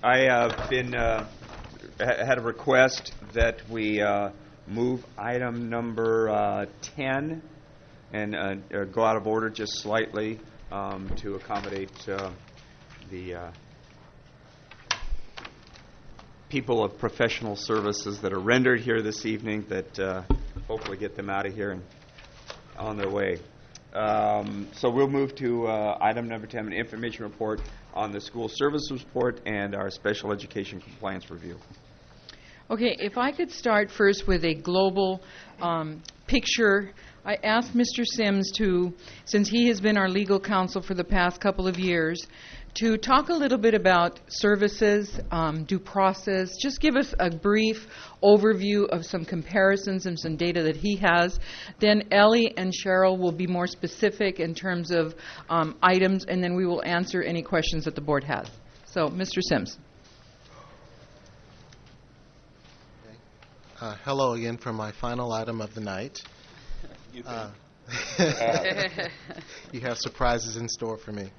I have had a request that we move item number 10 and go out of order just slightly to accommodate the people of professional services that are rendered here this evening, that hopefully get them out of here and on their way. So we'll move to item number 10, an information report on the school services report and our special education compliance review. Okay, if I could start first with a global picture. I asked Mr. Sims to, since he has been our legal counsel for the past couple of years, to talk a little bit about services, due process, just give us a brief overview of some comparisons and some data that he has. Then Ellie and Cheryl will be more specific in terms of items, and then we will answer any questions that the board has. So, Mr. Sims. Hello again for my final item of the night. You have surprises in store for me.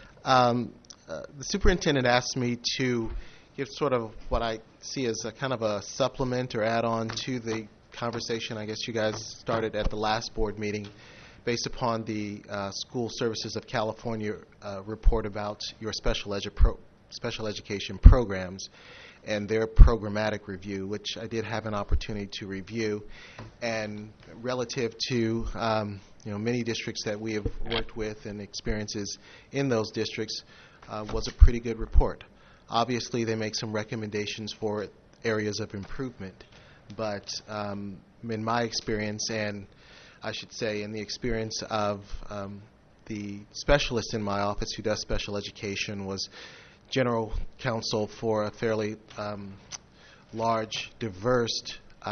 The superintendent asked me to give sort of what I see as a kind of a supplement or add-on to the conversation I guess you guys started at the last board meeting based upon the School Services of California report about your special education programs and their programmatic review, which I did have an opportunity to review. And relative to many districts that we have worked with and experiences in those districts, was a pretty good report. Obviously, they make some recommendations for areas of improvement, but in my experience, and I should say in the experience of the specialist in my office who does special education, was general counsel for a fairly large, diverse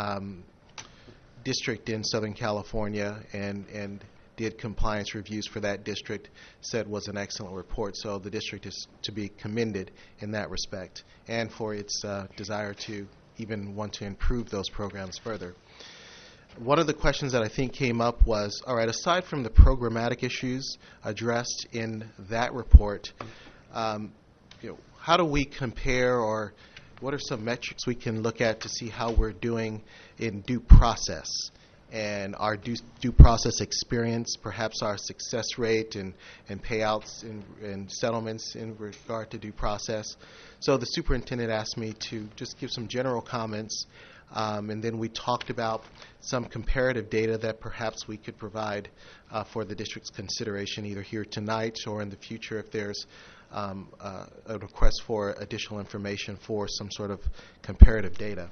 district in Southern California, and did compliance reviews for that district, said was an excellent report. So the district is to be commended in that respect, and for its desire to even want to improve those programs further. One of the questions that I think came up was, all right, aside from the programmatic issues addressed in that report, how do we compare, or what are some metrics we can look at to see how we're doing in due process and our due process experience, perhaps our success rate and payouts and settlements in regard to due process? So the superintendent asked me to just give some general comments, and then we talked about some comparative data that perhaps we could provide for the district's consideration either here tonight or in the future if there's a request for additional information for some sort of comparative data.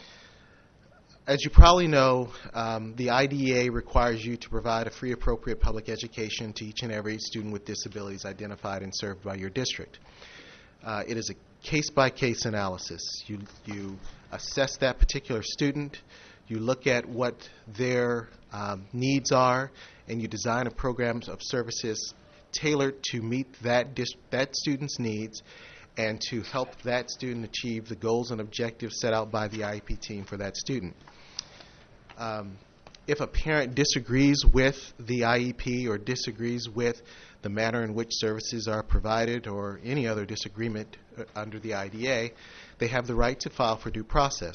As you probably know, the IDEA requires you to provide a free, appropriate public education to each and every student with disabilities identified and served by your district. It is a case-by-case analysis. You assess that particular student, you look at what their needs are, and you design a program of services tailored to meet that student's needs and to help that student achieve the goals and objectives set out by the IEP team for that student. If a parent disagrees with the IEP or disagrees with the manner in which services are provided or any other disagreement under the IDEA, they have the right to file for due process.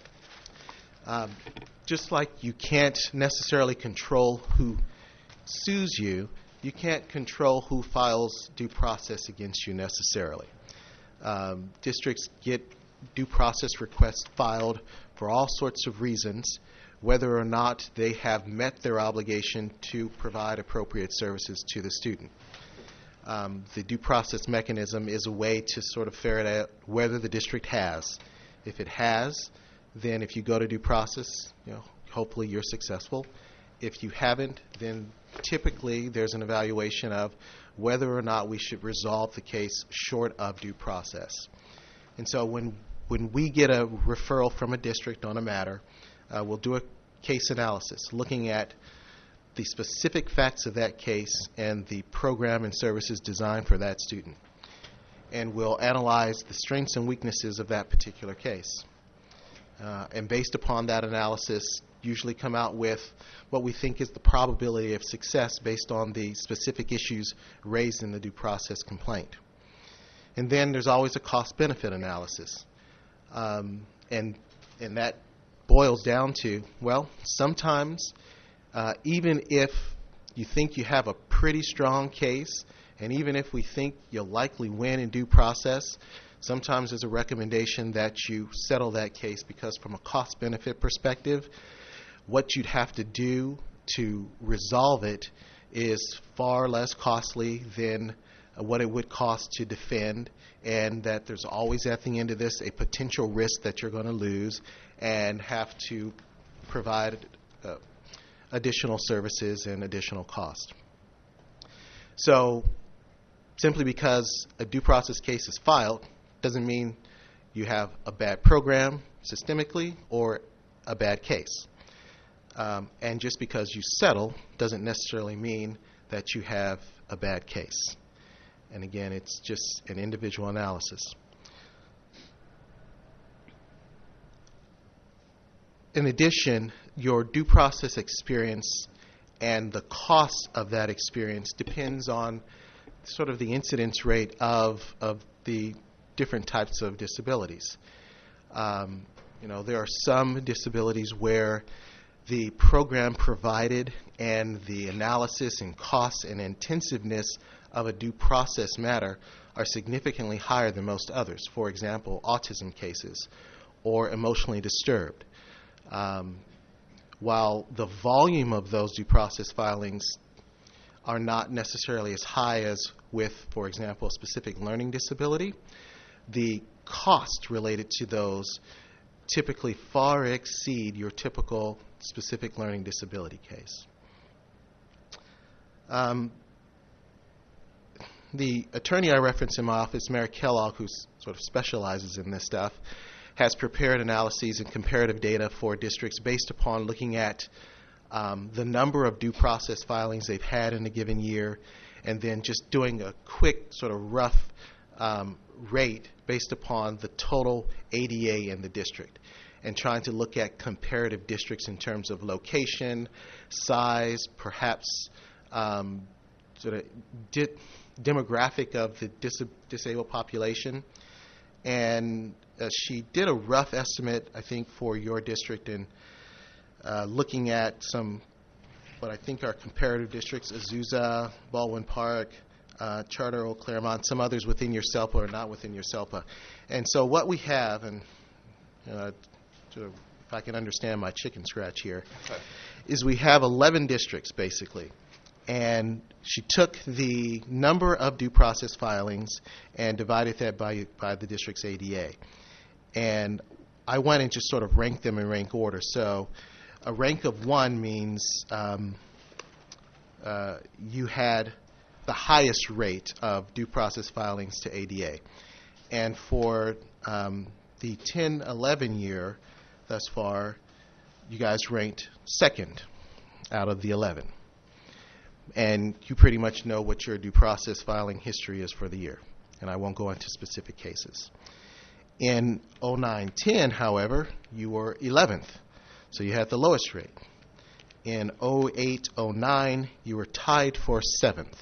Just like you can't necessarily control who sues you, you can't control who files due process against you necessarily. Districts get due process requests filed for all sorts of reasons, whether or not they have met their obligation to provide appropriate services to the student. The due process mechanism is a way to sort of ferret out whether the district has. If it has, then if you go to due process, hopefully you're successful. If you haven't, then typically there's an evaluation of whether or not we should resolve the case short of due process. And so when we get a referral from a district on a matter, we'll do a case analysis looking at the specific facts of that case and the program and services designed for that student. And we'll analyze the strengths and weaknesses of that particular case. And based upon that analysis, usually come out with what we think is the probability of success based on the specific issues raised in the due process complaint. And then there's always a cost-benefit analysis. And that boils down to, well, sometimes even if you think you have a pretty strong case, and even if we think you'll likely win in due process, sometimes there's a recommendation that you settle that case because from a cost-benefit perspective, what you'd have to do to resolve it is far less costly than what it would cost to defend, and that there's always at the end of this a potential risk that you're going to lose and have to provide additional services and additional cost. So simply because a due process case is filed doesn't mean you have a bad program systemically or a bad case. And just because you settle doesn't necessarily mean that you have a bad case. And again, it's just an individual analysis. In addition, your due process experience and the cost of that experience depends on sort of the incidence rate of the different types of disabilities. There are some disabilities where the program provided and the analysis and costs and intensiveness of a due process matter are significantly higher than most others. For example, autism cases or emotionally disturbed. While the volume of those due process filings are not necessarily as high as with, for example, a specific learning disability, the cost related to those typically far exceed your typical specific learning disability case. The attorney I referenced in my office, Mary Kellogg, who sort of specializes in this stuff, has prepared analyses and comparative data for districts based upon looking at the number of due process filings they've had in a given year, and then just doing a quick sort of rough rate based upon the total ADA in the district, and trying to look at comparative districts in terms of location, size, perhaps sort of demographic of the disabled population. And she did a rough estimate, I think, for your district, and looking at some what I think are comparative districts: Azusa, Baldwin Park, Charter Oak, Claremont, some others within your SELPA or not within your SELPA. And so what we have, and sort of, if I can understand my chicken scratch here, is we have 11 districts basically. And she took the number of due process filings and divided that by the district's ADA. And I went and just sort of ranked them in rank order. So a rank of 1 means you had the highest rate of due process filings to ADA. And for the 10-11 year thus far, you guys ranked second out of the 11. And you pretty much know what your due process filing history is for the year. And I won't go into specific cases. In 09-10, however, you were 11th. So you had the lowest rate. In 08-09, you were tied for 7th.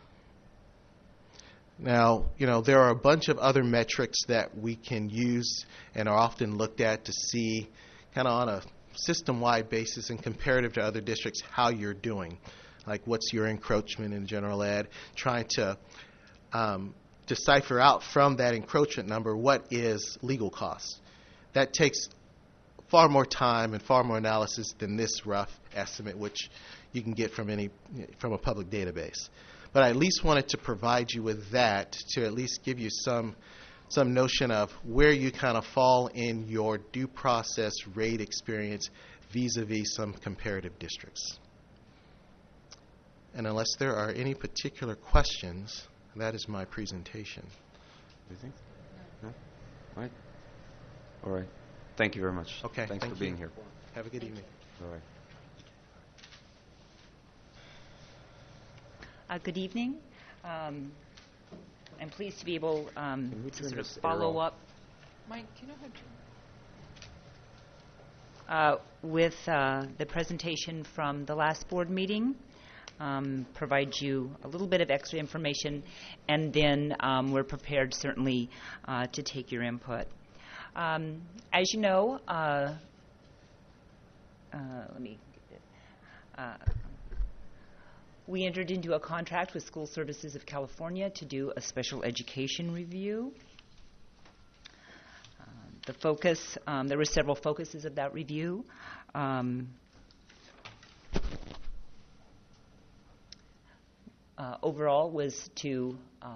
Now, there are a bunch of other metrics that we can use and are often looked at to see kind of on a system-wide basis and comparative to other districts how you're doing. Like what's your encroachment in general ed, trying to decipher out from that encroachment number what is legal costs. That takes far more time and far more analysis than this rough estimate, which you can get from a public database. But I at least wanted to provide you with that to at least give you some notion of where you kind of fall in your due process rate experience vis-a-vis some comparative districts. And unless there are any particular questions, that is my presentation. Anything? No? All right. All right. Thank you very much. Okay. Thanks for being here. Have a good evening. All right. Good evening. I'm pleased to be able to turn sort of this follow arrow? up Mike, do you know how to... with the presentation from the last board meeting. provide you a little bit of extra information, and then we're prepared certainly to take your input. As you know, we entered into a contract with School Services of California to do a special education review. The focus, there were several focuses of that review. Overall was to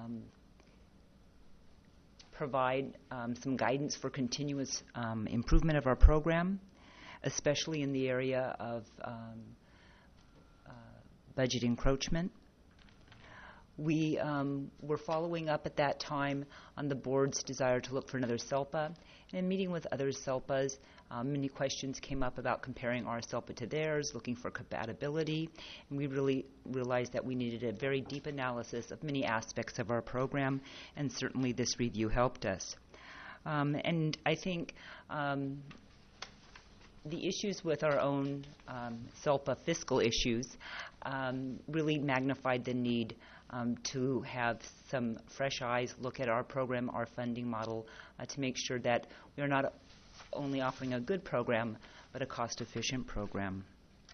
provide some guidance for continuous improvement of our program, especially in the area of budget encroachment. We were following up at that time on the board's desire to look for another SELPA. And in meeting with other SELPAs, many questions came up about comparing our SELPA to theirs, looking for compatibility. And we really realized that we needed a very deep analysis of many aspects of our program, and certainly this review helped us. And I think the issues with our own SELPA fiscal issues really magnified the need to have some fresh eyes look at our program, our funding model, to make sure that we are not only offering a good program, but a cost-efficient program.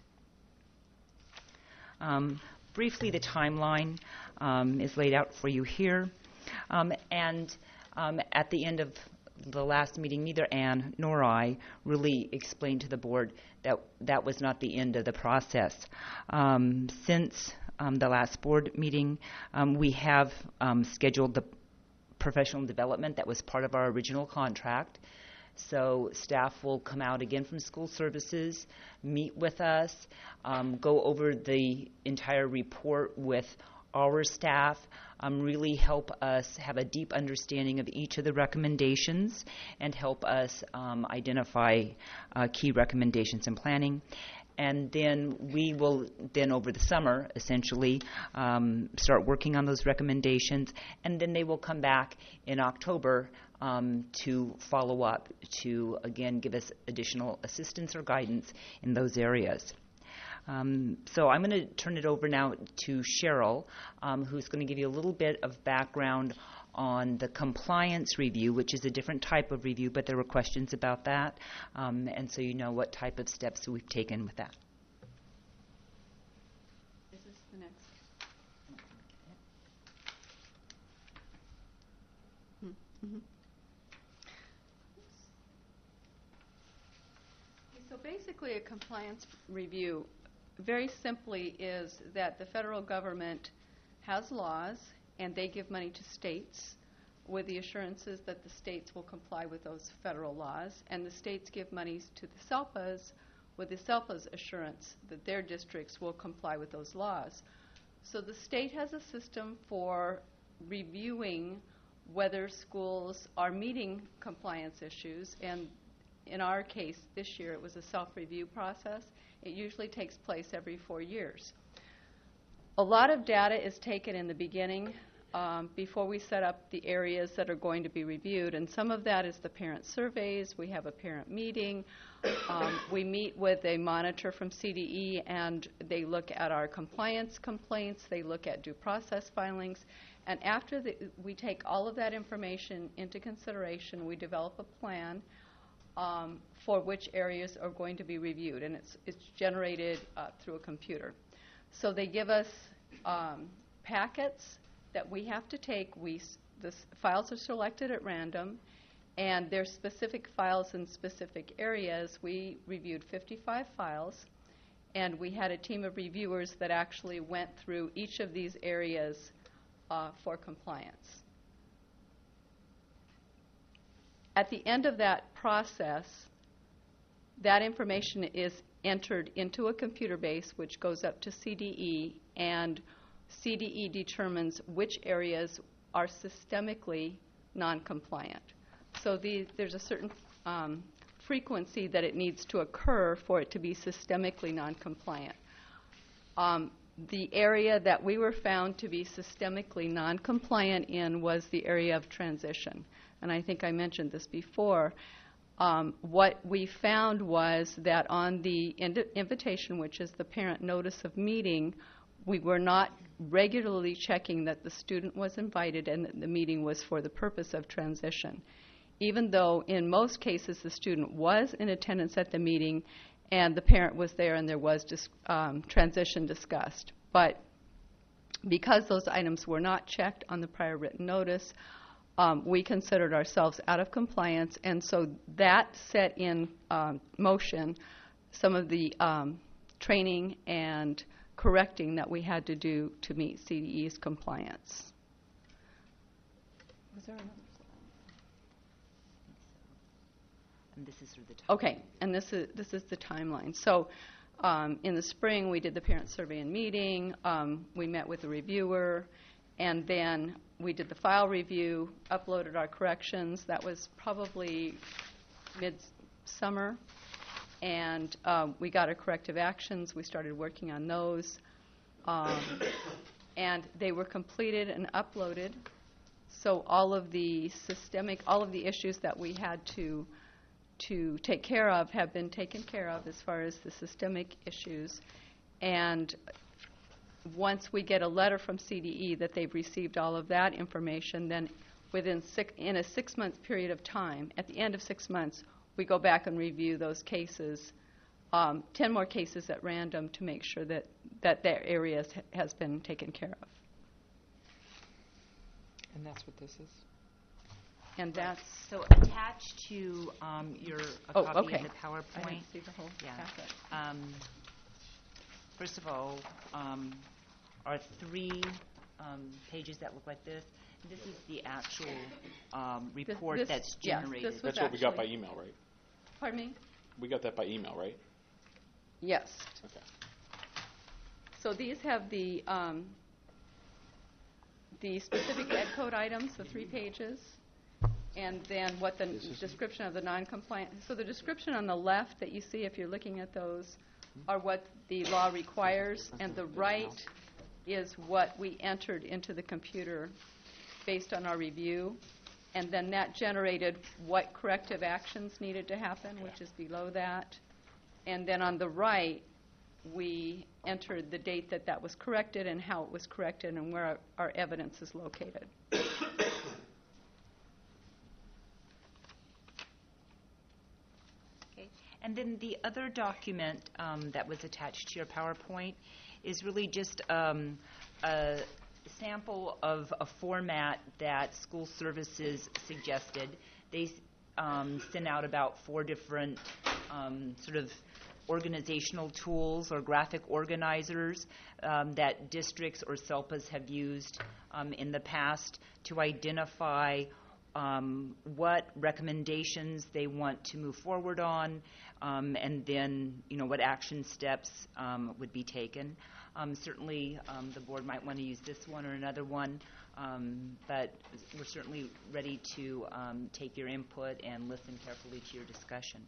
Briefly, the timeline is laid out for you here. And at the end of the last meeting, neither Ann nor I really explained to the board that that was not the end of the process. Since the last board meeting, we have scheduled the professional development that was part of our original contract. So staff will come out again from School Services, meet with us, go over the entire report with our staff, really help us have a deep understanding of each of the recommendations and help us identify key recommendations in planning. And then we will then over the summer essentially start working on those recommendations, and then they will come back in October to follow up to again give us additional assistance or guidance in those areas. So I'm going to turn it over now to Cheryl, who's going to give you a little bit of background on the compliance review, which is a different type of review, but there were questions about that, and so you know what type of steps we've taken with that. Is this the next? Mm-hmm. So basically a compliance review very simply is that the federal government has laws and they give money to states with the assurances that the states will comply with those federal laws, and the states give monies to the SELPAs with the SELPA's assurance that their districts will comply with those laws. So the state has a system for reviewing whether schools are meeting compliance issues, and in our case this year it was a self-review process. It usually takes place every 4 years. A lot of data is taken in the beginning before we set up the areas that are going to be reviewed, and some of that is the parent surveys. We have a parent meeting. We meet with a monitor from CDE, and they look at our compliance complaints. They look at due process filings, and after we take all of that information into consideration, we develop a plan for which areas are going to be reviewed, and it's generated through a computer. So they give us packets that we have to take. The files are selected at random, and there's specific files in specific areas. We reviewed 55 files, and we had a team of reviewers that actually went through each of these areas for compliance. At the end of that process, that information is entered into a computer base which goes up to CDE, and CDE determines which areas are systemically non-compliant. So there's a certain frequency that it needs to occur for it to be systemically non-compliant. The area that we were found to be systemically non-compliant in was the area of transition. And I think I mentioned this before. What we found was that on the invitation, which is the parent notice of meeting, we were not regularly checking that the student was invited and that the meeting was for the purpose of transition, even though in most cases the student was in attendance at the meeting and the parent was there and there was transition discussed. But because those items were not checked on the prior written notice, we considered ourselves out of compliance, and so that set in motion some of the training and correcting that we had to do to meet CDE's compliance. Was there another slide? And this is through the time. Okay, and this is the timeline. So in the spring, we did the parent survey and meeting. We met with the reviewer, and then we did the file review, uploaded our corrections. That was probably mid-summer. And we got our corrective actions. We started working on those. And they were completed and uploaded. So all of the issues that we had to take care of have been taken care of as far as the systemic issues. And once we get a letter from CDE that they've received all of that information, then in a 6-month period of time, at the end of 6 months, we go back and review those cases, 10 more cases at random to make sure that their area has been taken care of. And that's what this is? And that's... So attached to a copy okay. of the PowerPoint. I didn't see the whole packet. First of all, are 3 pages that look like this. This is the actual report that's generated. Yes, That's what we got by email, right? Pardon me? We got that by email, right? Yes. Okay. So these have the specific ed code items, the 3 pages, and then what the description of the non-compliant. So the description on the left that you see, if you're looking at those, are what the law requires, and the right is what we entered into the computer based on our review, and then that generated what corrective actions needed to happen, which is below that. And then on the right, we entered the date that was corrected and how it was corrected and where our evidence is located. Okay. And then the other document that was attached to your PowerPoint is really just a sample of a format that school services suggested. They sent out about 4 different sort of organizational tools or graphic organizers that districts or SELPAs have used in the past to identify what recommendations they want to move forward on, and then what action steps would be taken. Certainly, the board might want to use this one or another one, but we're certainly ready to take your input and listen carefully to your discussion.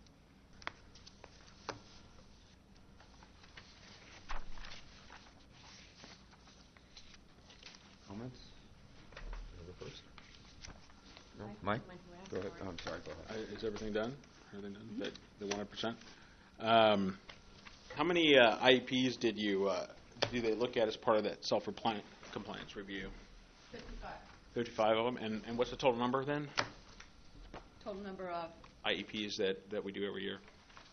Comments? First? No? Mike? Go ahead. Oh, I'm sorry. Go ahead. Is everything done? Everything done? The 100%? How many IEPs did they look at as part of that self-compliance review? 55. 55 of them. And what's the total number then? Total number of? IEPs that we do every year.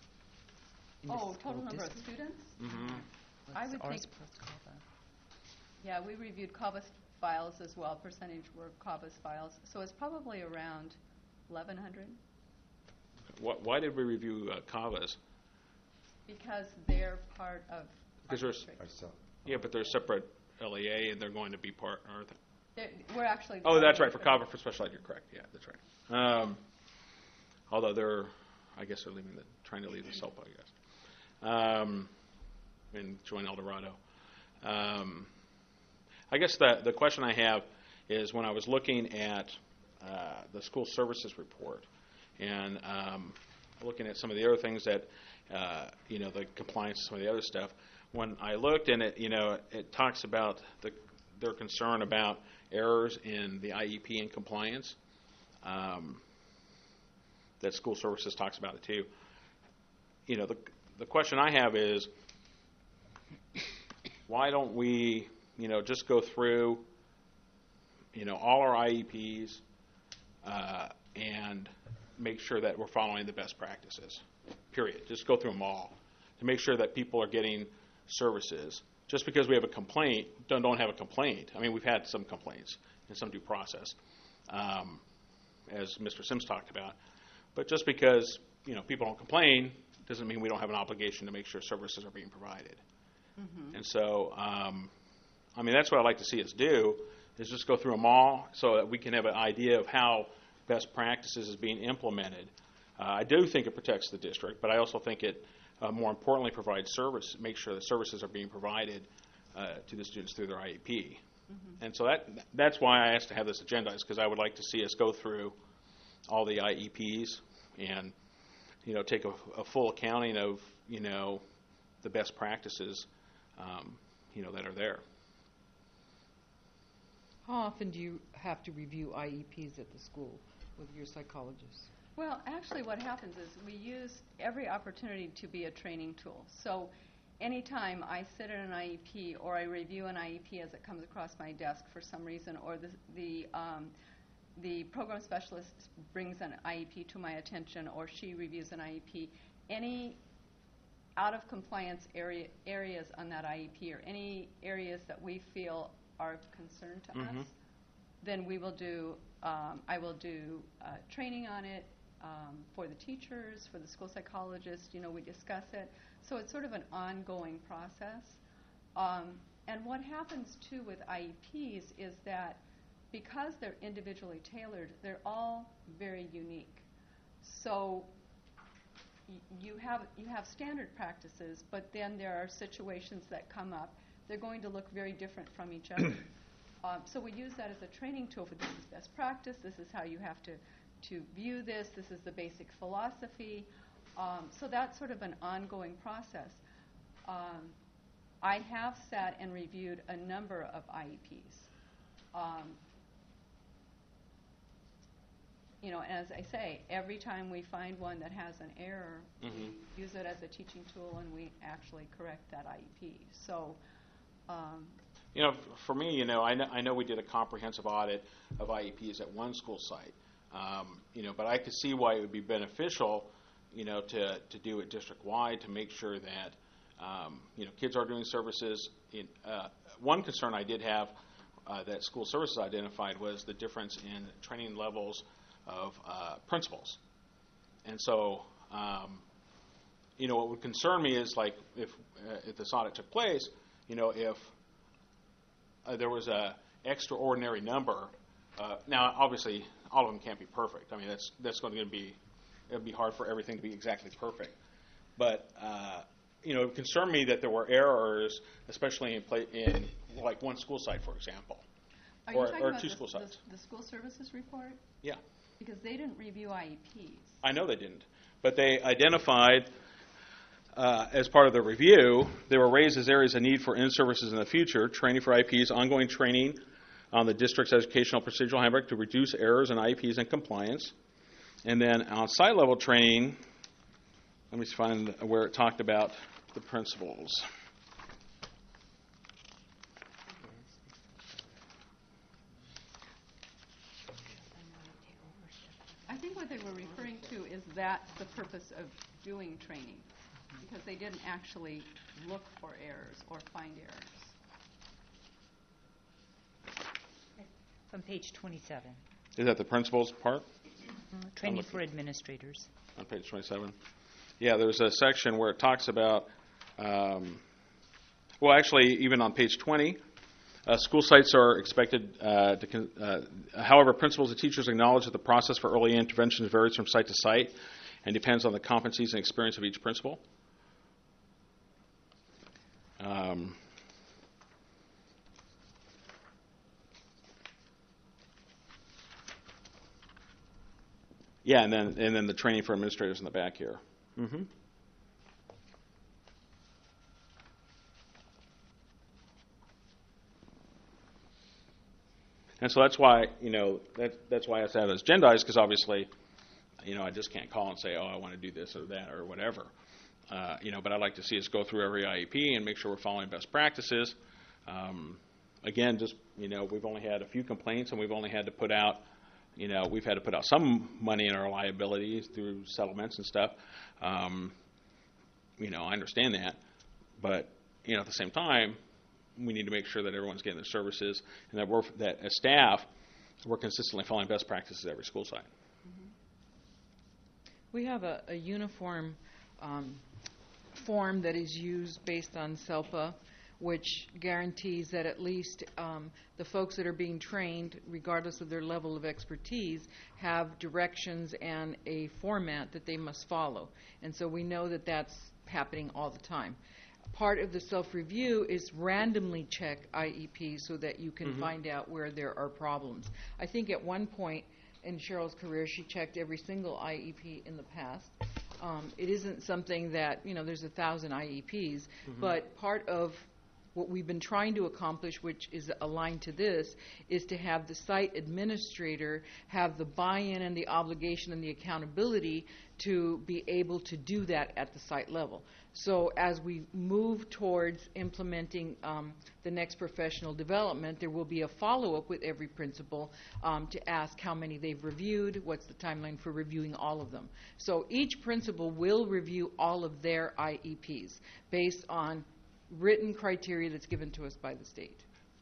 Total number of students? Mm-hmm. I would think, yeah, we reviewed CAVAS files as well. Percentage were CAVAS files. So it's probably around 1,100. Why did we review CAVAS? Because they're part of our district. Yeah, but they're separate LEA, and they're going to be part, aren't they? We're actually... Oh, that's right, for CAVA, for special ed, you're correct. Yeah, that's right. Although I guess they're trying to leave the SELPA, I guess, and join El Dorado. I guess the question I have is when I was looking at the school services report and looking at some of the other things that, the compliance, some of the other stuff, when I looked and it talks about their concern about errors in the IEP and compliance, that school services talks about it too. The question I have is, why don't we, just go through, all our IEPs and make sure that we're following the best practices, period. Just go through them all to make sure that people are getting services. Just because we have a complaint, don't have a complaint. I mean, we've had some complaints in some due process, as Mr. Sims talked about. But just because, people don't complain doesn't mean we don't have an obligation to make sure services are being provided. Mm-hmm. And so, that's what I'd like to see us do, is just go through them all so that we can have an idea of how best practices is being implemented. I do think it protects the district, but I also think it, more importantly, provides service, make sure that services are being provided to the students through their IEP. Mm-hmm. And so that's why I asked to have this agendized, because I would like to see us go through all the IEPs and, take a full accounting of, the best practices, that are there. How often do you have to review IEPs at the school with your psychologists? Well, actually what happens is we use every opportunity to be a training tool. So anytime I sit in an IEP or I review an IEP as it comes across my desk for some reason, or the program specialist brings an IEP to my attention, or she reviews an IEP, any out-of-compliance areas on that IEP, or any areas that we feel are of concern to us, then we will do, I will do training on it for the teachers, for the school psychologists. We discuss it. So it's sort of an ongoing process. And what happens, too, with IEPs is that because they're individually tailored, they're all very unique. So you have standard practices, but then there are situations that come up. They're going to look very different from each other. So we use that as a training tool for this is best practice, this is how you have to view this is the basic philosophy. So that's sort of an ongoing process. I have sat and reviewed a number of IEPs. As I say, every time we find one that has an error, we use it as a teaching tool and we actually correct that IEP. So, for me, I know we did a comprehensive audit of IEPs at one school site, but I could see why it would be beneficial, to do it district-wide to make sure that, kids are doing services. One concern I did have that school services identified was the difference in training levels of principals. And so, what would concern me is, like, if this audit took place, if there was a extraordinary number. Now, obviously, all of them can't be perfect. I mean, that's going to be, it would be hard for everything to be exactly perfect. But, it would concern me that there were errors, especially in like one school site, for example, or two school sites. The school services report? Yeah. Because they didn't review IEPs. I know they didn't. But they identified, as part of the review, they were raised as areas of need for in-services in the future, training for IEPs, ongoing training on the district's educational procedural handbook to reduce errors in IEPs and compliance. And then on site level training, let me find where it talked about the principals. I think what they were referring to is that's the purpose of doing training, because they didn't actually look for errors or find errors. On page 27. Is that the principals part? Training for administrators. On page 27. Yeah, there's a section where it talks about, actually, even on page 20, school sites are expected however, principals and teachers acknowledge that the process for early intervention varies from site to site and depends on the competencies and experience of each principal. Yeah, and then the training for administrators in the back here. Mm-hmm. And so that's why, that's why I have to have this agendized, because obviously, I just can't call and say, oh, I want to do this or that or whatever. But I'd like to see us go through every IEP and make sure we're following best practices. Again, we've only had a few complaints, and we've only had to put out, we've had to put out some money in our liabilities through settlements and stuff. I understand that, but at the same time, we need to make sure that everyone's getting their services, and that as staff, we're consistently following best practices at every school site. We have a uniform form that is used based on SELPA, which guarantees that at least the folks that are being trained, regardless of their level of expertise, have directions and a format that they must follow. And so we know that that's happening all the time. Part of the self-review is randomly check IEPs so that you can find out where there are problems. I think at one point in Cheryl's career, she checked every single IEP in the past. It isn't something that, there's 1,000 IEPs, but part of what we've been trying to accomplish, which is aligned to this, is to have the site administrator have the buy-in and the obligation and the accountability to be able to do that at the site level. So as we move towards implementing the next professional development, there will be a follow-up with every principal to ask how many they've reviewed, what's the timeline for reviewing all of them. So each principal will review all of their IEPs based on written criteria that's given to us by the state.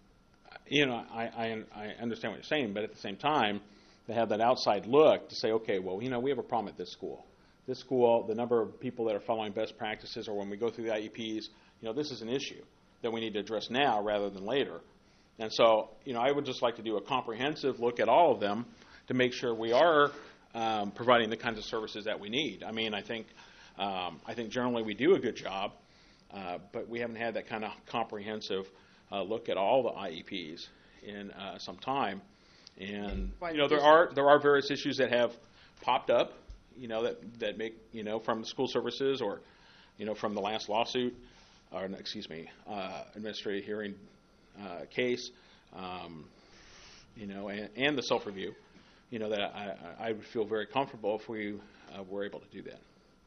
I understand what you're saying, but at the same time, they have that outside look to say, okay, well, we have a problem at this school. This school, the number of people that are following best practices, or when we go through the IEPs, this is an issue that we need to address now rather than later. And so, I would just like to do a comprehensive look at all of them to make sure we are providing the kinds of services that we need. I think generally we do a good job. But we haven't had that kind of comprehensive look at all the IEPs in some time, and there are various issues that have popped up, that make from the school services or from the last lawsuit, or administrative hearing case, and the self-review, that I would feel very comfortable if we were able to do that.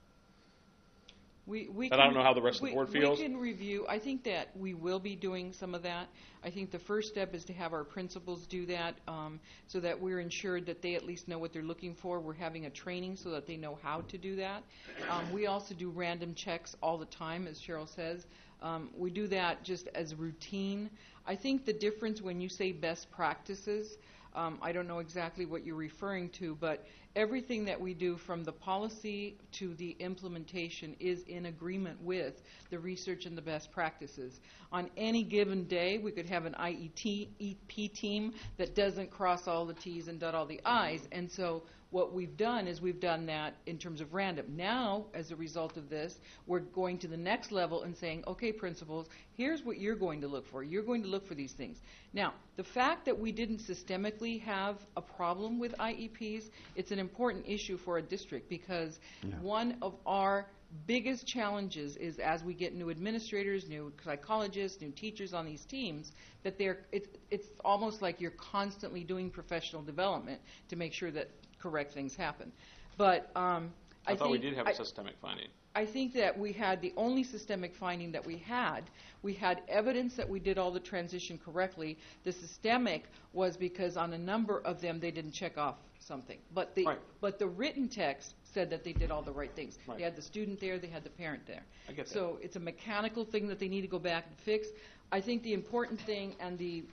But I don't know how the rest of the board feels. We can review. I think that we will be doing some of that. I think the first step is to have our principals do that so that we're ensured that they at least know what they're looking for. We're having a training so that they know how to do that. We also do random checks all the time, as Cheryl says. We do that just as routine. I think the difference when you say best practices, I don't know exactly what you're referring to, but everything that we do from the policy to the implementation is in agreement with the research and the best practices. On any given day, we could have an IEP team that doesn't cross all the T's and dot all the I's, and so what we've done is we've done that in terms of random. Now, as a result of this, we're going to the next level and saying, okay, principals, here's what you're going to look for. You're going to look for these things. Now, the fact that we didn't systemically have a problem with IEPs, it's an important issue for a district because one of our biggest challenges is as we get new administrators, new psychologists, new teachers on these teams, that it's almost like you're constantly doing professional development to make sure that correct things happen. But I thought we did have a systemic finding. I think that we had the only systemic finding that we had evidence that we did all the transition correctly. The systemic was because on a number of them they didn't check off something. But the written text said that they did all the right things. Right. They had the student there, they had the parent there. I get that. So it's a mechanical thing that they need to go back and fix. I think the important thing and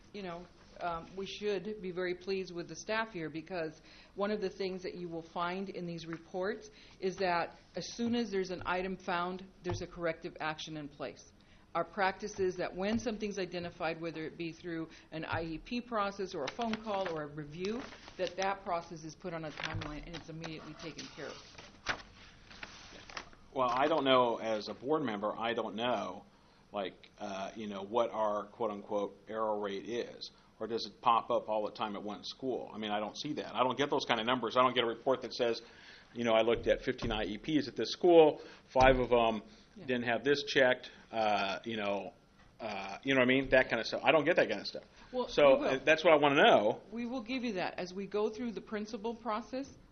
we should be very pleased with the staff here because one of the things that you will find in these reports is that as soon as there's an item found, there's a corrective action in place. Our practice is that when something's identified, whether it be through an IEP process or a phone call or a review, that process is put on a timeline and it's immediately taken care of. Well, I don't know, as a board member, I don't know, what our quote-unquote error rate is. Or does it pop up all the time at one school? I mean, I don't see that. I don't get those kind of numbers. I don't get a report that says, I looked at 15 IEPs at this school, 5 of them didn't have this checked, you know what I mean? That kind of stuff. I don't get that kind of stuff. Well, so that's what I want to know. We will give you that. As we go through the principal process,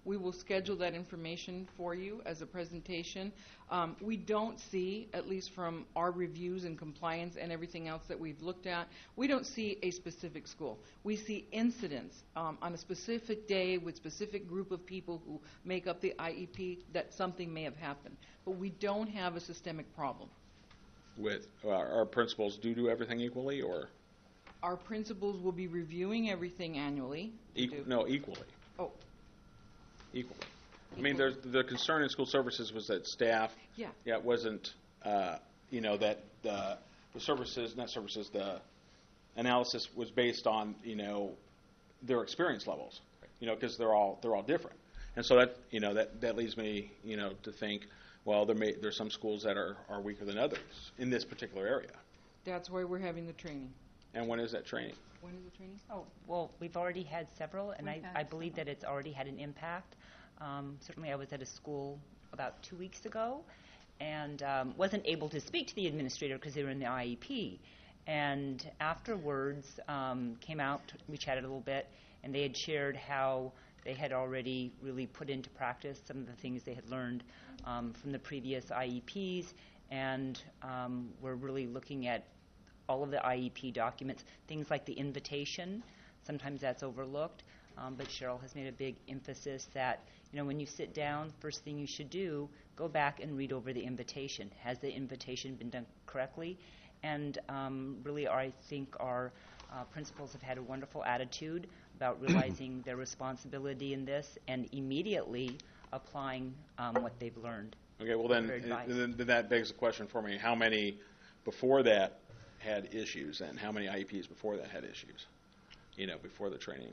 We will schedule that information for you as a presentation. We don't see, at least from our reviews and compliance and everything else that we've looked at, we don't see a specific school. We see incidents on a specific day with specific group of people who make up the IEP that something may have happened. But we don't have a systemic problem. With our principals do everything equally, or Our principals will be reviewing everything annually. no, equally. Oh, Equally. I mean, there's the concern in school services was that staff. yeah. Yeah, it wasn't. That the services, not services, the analysis was based on their experience levels. Because they're all different, and so that leads me to think, well, there's some schools that are weaker than others in this particular area. That's why we're having the training. And when is that training? When is the training? Oh, well, we've already had several, and We've had I believe several. that it's already had an impact. Certainly, I was at a school about 2 weeks ago and wasn't able to speak to the administrator because they were in the IEP. And afterwards, came out, we chatted a little bit, and they had shared how they had already really put into practice some of the things they had learned from the previous IEPs, and were really looking at all of the IEP documents, things like the invitation. Sometimes that's overlooked, but Cheryl has made a big emphasis that, when you sit down, first thing you should do, go back and read over the invitation. Has the invitation been done correctly? And really, I think our principals have had a wonderful attitude about realizing their responsibility in this and immediately applying what they've learned. Okay, well Their advice. then that begs the question for me: how many before that had issues, and how many IEPs before that had issues? Before the training.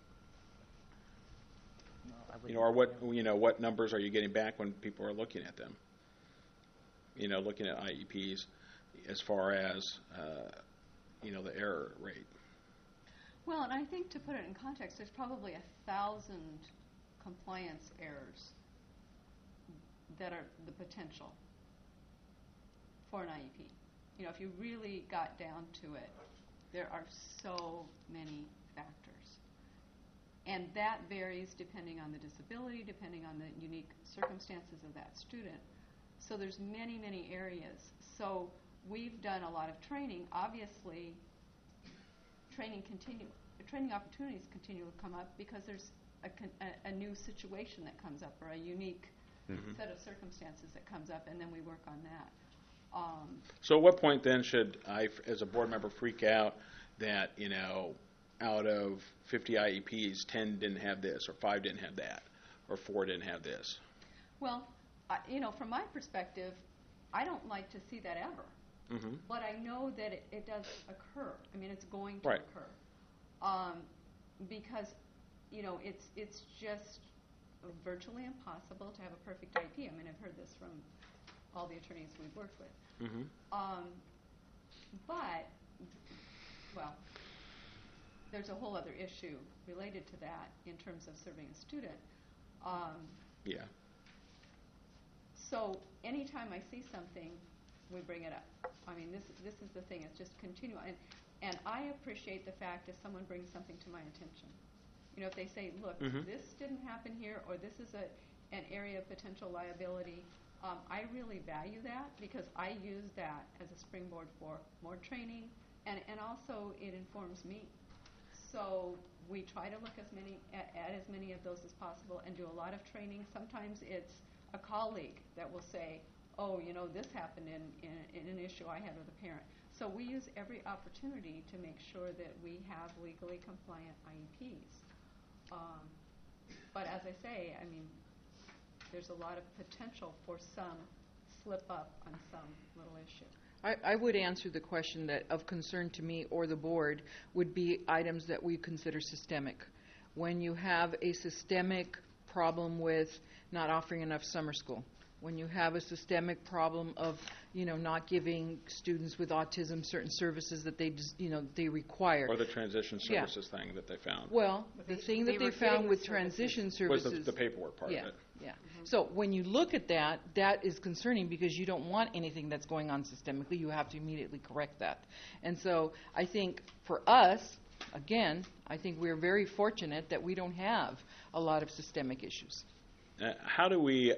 Well, I wouldn't Or what numbers are you getting back when people are looking at them? Looking at IEPs as far as the error rate. Well, and I think to put it in context, there's probably 1,000 compliance errors that are the potential for an IEP. If you really got down to it, there are so many factors. And that varies depending on the disability, depending on the unique circumstances of that student. So there's many, many areas. So we've done a lot of training. Obviously, training opportunities continue to come up because there's a new situation that comes up, or a unique set of circumstances that comes up, and then we work on that. So at what point then should I, as a board member, freak out that, out of 50 IEPs, 10 didn't have this, or 5 didn't have that, or 4 didn't have this? Well, from my perspective, I don't like to see that ever. Mm-hmm. But I know that it does occur. I mean, it's going to Right. occur. Because, it's just virtually impossible to have a perfect IEP. I mean, I've heard this from all the attorneys we've worked with. Mm-hmm. But, well, there's a whole other issue related to that in terms of serving a student. Yeah. So anytime I see something, we bring it up. I mean, this is the thing. It's just continual. And I appreciate the fact if someone brings something to my attention. If they say, look, this didn't happen here, or this is an area of potential liability, I really value that because I use that as a springboard for more training, and also it informs me. So we try to look at as many of those as possible and do a lot of training. Sometimes it's a colleague that will say, oh, this happened in an issue I had with a parent. So we use every opportunity to make sure that we have legally compliant IEPs. But as I say, I mean, there's a lot of potential for some slip up on some little issue. I would answer the question that of concern to me or the board would be items that we consider systemic. When you have a systemic problem with not offering enough summer school, when you have a systemic problem of, not giving students with autism certain services that they require. Or the transition services thing that they found. Well, the thing that they they were found getting with the transition was services. the paperwork part yeah, of it. yeah. So when you look at that, that is concerning because you don't want anything that's going on systemically. You have to immediately correct that. And so I think for us, again, I think we're very fortunate that we don't have a lot of systemic issues. How do we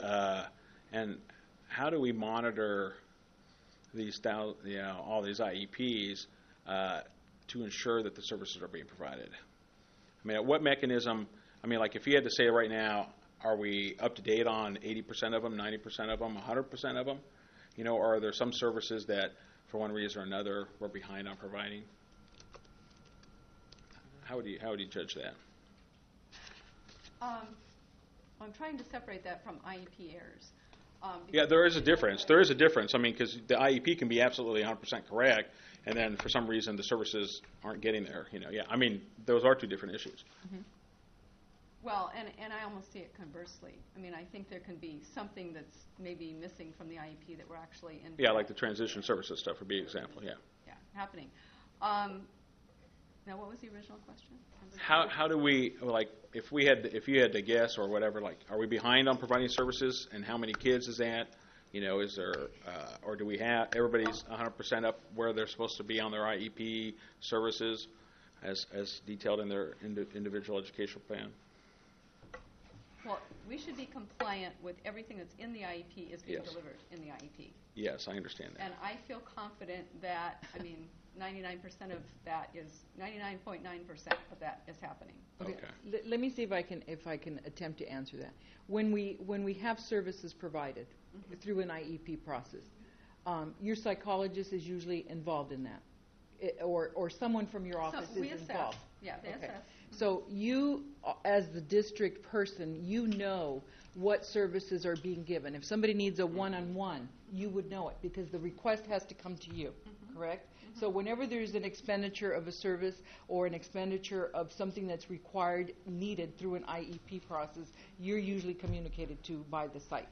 monitor these all these IEPs to ensure that the services are being provided? I mean, what mechanism? I mean, like if you had to say right now, are we up to date on 80% of them, 90% of them, 100% of them? Or are there some services that, for one reason or another, we're behind on providing? How would you judge that? I'm trying to separate that from IEP errors. Yeah, there is a difference. There is a difference. I mean, because the IEP can be absolutely 100% correct, and then for some reason the services aren't getting there. Yeah. I mean, those are two different issues. Mm-hmm. Well, and I almost see it conversely. I mean, I think there can be something that's maybe missing from the IEP that we're actually in. Yeah, like the transition services stuff would be an example. Yeah. Yeah, happening. Now, what was the original question? How do we, like, if you had to guess or whatever, like, are we behind on providing services, and how many kids is that? Is there, or do we have everybody's 100% up where they're supposed to be on their IEP services, as detailed in their individual educational plan? Well, we should be compliant with everything that's in the IEP is being delivered in the IEP. Yes, I understand that. And I feel confident that, 99% of that is 99.9% of that is happening. Okay. Let me see if I can attempt to answer that. When we have services provided through an IEP process, your psychologist is usually involved in that, or someone from your office is involved. Yeah, they assess. So you, as the district person, you know what services are being given. If somebody needs a one-on-one, you would know it because the request has to come to you, correct? So whenever there's an expenditure of a service or an expenditure of something that's needed through an IEP process, you're usually communicated to by the site.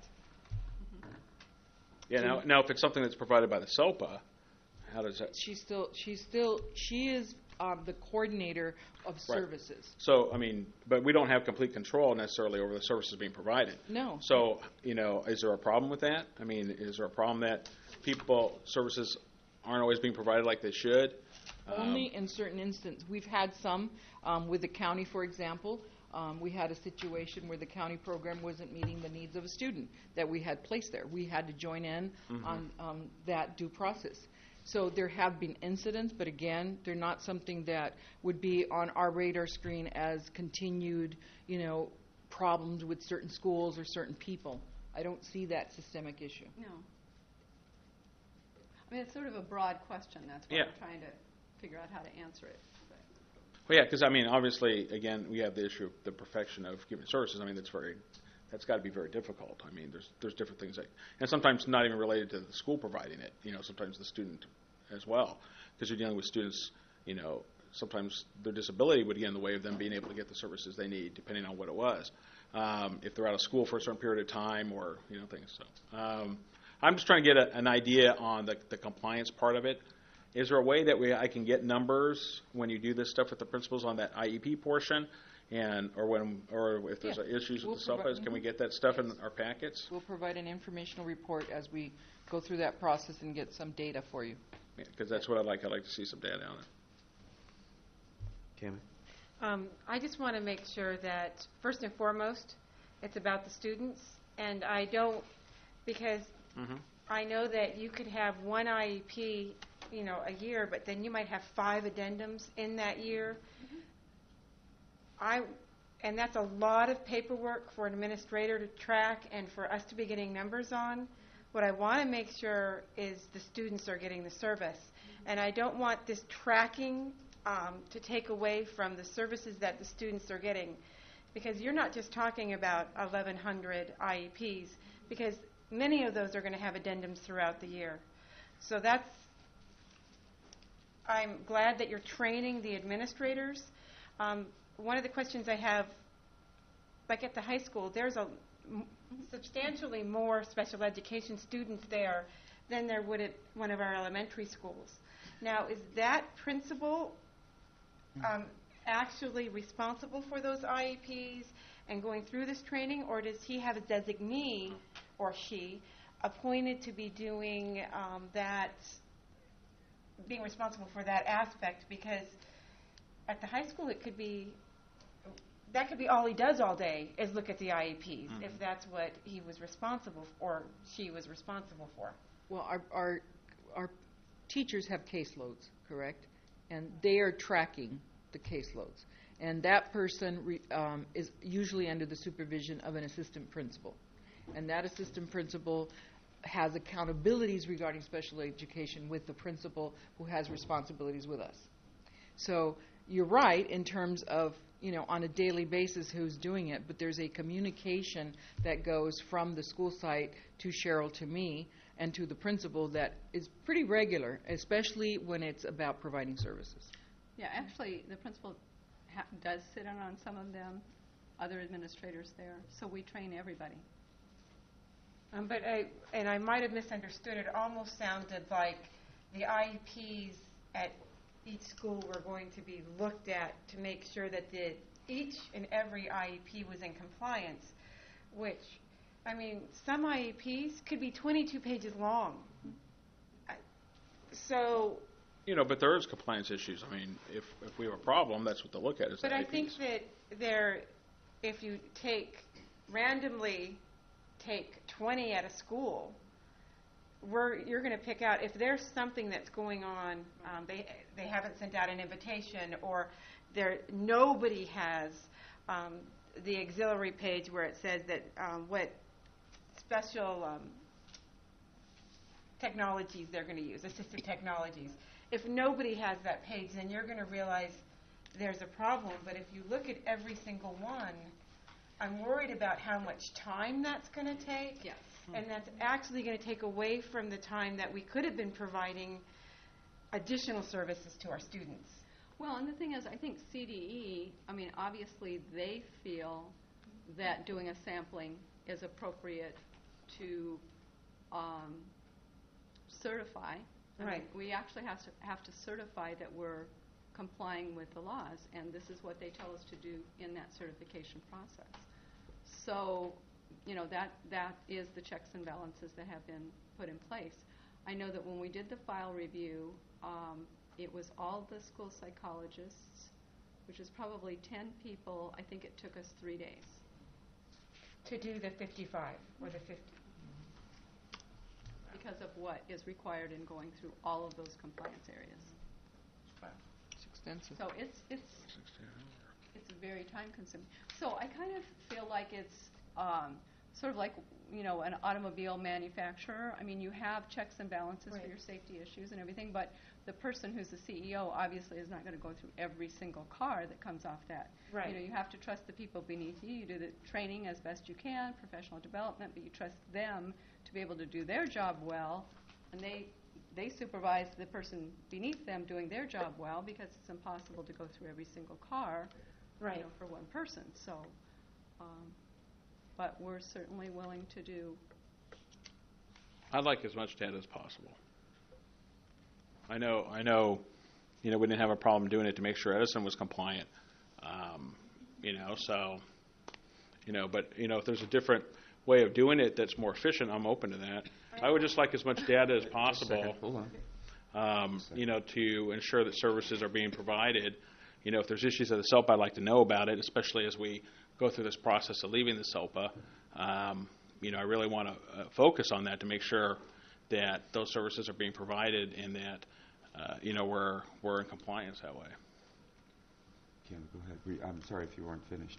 Yeah. Now, if it's something that's provided by the SOPA, how does that? She is the coordinator of services. So, but we don't have complete control necessarily over the services being provided. No. So, is there a problem with that? I mean, is there a problem that services aren't always being provided like they should? Only in certain instances. We've had some with the county, for example. We had a situation where the county program wasn't meeting the needs of a student that we had placed there. We had to join in on that due process. So there have been incidents, but again, they're not something that would be on our radar screen as continued, problems with certain schools or certain people. I don't see that systemic issue. No. It's sort of a broad question. That's why I'm trying to figure out how to answer it. Well, yeah, because obviously, again, we have the issue of the perfection of giving services. That's got to be very difficult. There's different things and sometimes not even related to the school providing it. Sometimes the student as well, because you're dealing with students. Sometimes their disability would get in the way of them being able to get the services they need, depending on what it was. If they're out of school for a certain period of time, or things. So. I'm just trying to get an idea on the compliance part of it. Is there a way that I can get numbers when you do this stuff with the principals on that IEP portion, or if there's issues with the SOPAs, can we get that stuff in our packets? We'll provide an informational report as we go through that process and get some data for you. Because that's what I'd like. I'd like to see some data on it. Tammy? I just want to make sure that first and foremost, it's about the students, and I don't because. I know that you could have one IEP, a year, but then you might have 5 addendums in that year. And that's a lot of paperwork for an administrator to track and for us to be getting numbers on. What I want to make sure is the students are getting the service. And I don't want this tracking to take away from the services that the students are getting, because you're not just talking about 1,100 IEPs, because many of those are going to have addendums throughout the year. So I'm glad that you're training the administrators. One of the questions I have, like at the high school, there's substantially more special education students there than there would at one of our elementary schools. Now, is that principal actually responsible for those IEPs and going through this training, or does he have a designee or she appointed to be doing being responsible for that aspect? Because, at the high school, it could be, that could be all he does all day is look at the IEPs, if that's what he was responsible or she was responsible for. Well, our teachers have caseloads, correct? And they are tracking the caseloads. And that person is usually under the supervision of an assistant principal. And that assistant principal has accountabilities regarding special education with the principal who has responsibilities with us. So you're right in terms of, on a daily basis who's doing it, but there's a communication that goes from the school site to Cheryl, to me, and to the principal that is pretty regular, especially when it's about providing services. Yeah, actually, the principal does sit in on some of them, other administrators there, so we train everybody. But I might have misunderstood. It almost sounded like the IEPs at each school were going to be looked at to make sure that each and every IEP was in compliance, which, some IEPs could be 22 pages long. So... but there is compliance issues. If we have a problem, that's what they'll look at is the But I IEPs. think that if you randomly take 20 at a school, you're going to pick out if there's something that's going on. They haven't sent out an invitation, or nobody has the auxiliary page where it says that what special technologies they're going to use, assistive technologies. If nobody has that page, then you're going to realize there's a problem. But if you look at every single one, I'm worried about how much time that's going to take. Yes. And that's actually going to take away from the time that we could have been providing additional services to our students. Well, and the thing is, I think CDE, obviously they feel that doing a sampling is appropriate to certify. Right. We actually have to certify that we're complying with the laws, and this is what they tell us to do in that certification process. So, that is the checks and balances that have been put in place. I know that when we did the file review, it was all the school psychologists, which is probably 10 people. I think it took us 3 days. To do the 55 or the 50. Because of what is required in going through all of those compliance areas. It's extensive. So it's very time consuming. So I kind of feel like it's sort of like, an automobile manufacturer. You have checks and balances for your safety issues and everything, but the person who's the CEO obviously is not going to go through every single car that comes off that. Right. You have to trust the people beneath you. You do the training as best you can, professional development, but you trust them to be able to do their job well, and they supervise the person beneath them doing their job well, because it's impossible to go through every single car, Right. For one person. So, but we're certainly willing to do. I'd like as much data as possible. I know, we didn't have a problem doing it to make sure Edison was compliant, but, if there's a different way of doing it that's more efficient, I'm open to that. I would just like as much data as possible, Hold on. to ensure that services are being provided. If there's issues at the SELPA, I'd like to know about it, especially as we go through this process of leaving the SELPA. I really want to focus on that to make sure that those services are being provided and that, we're in compliance that way. Kim, go ahead. I'm sorry if you weren't finished.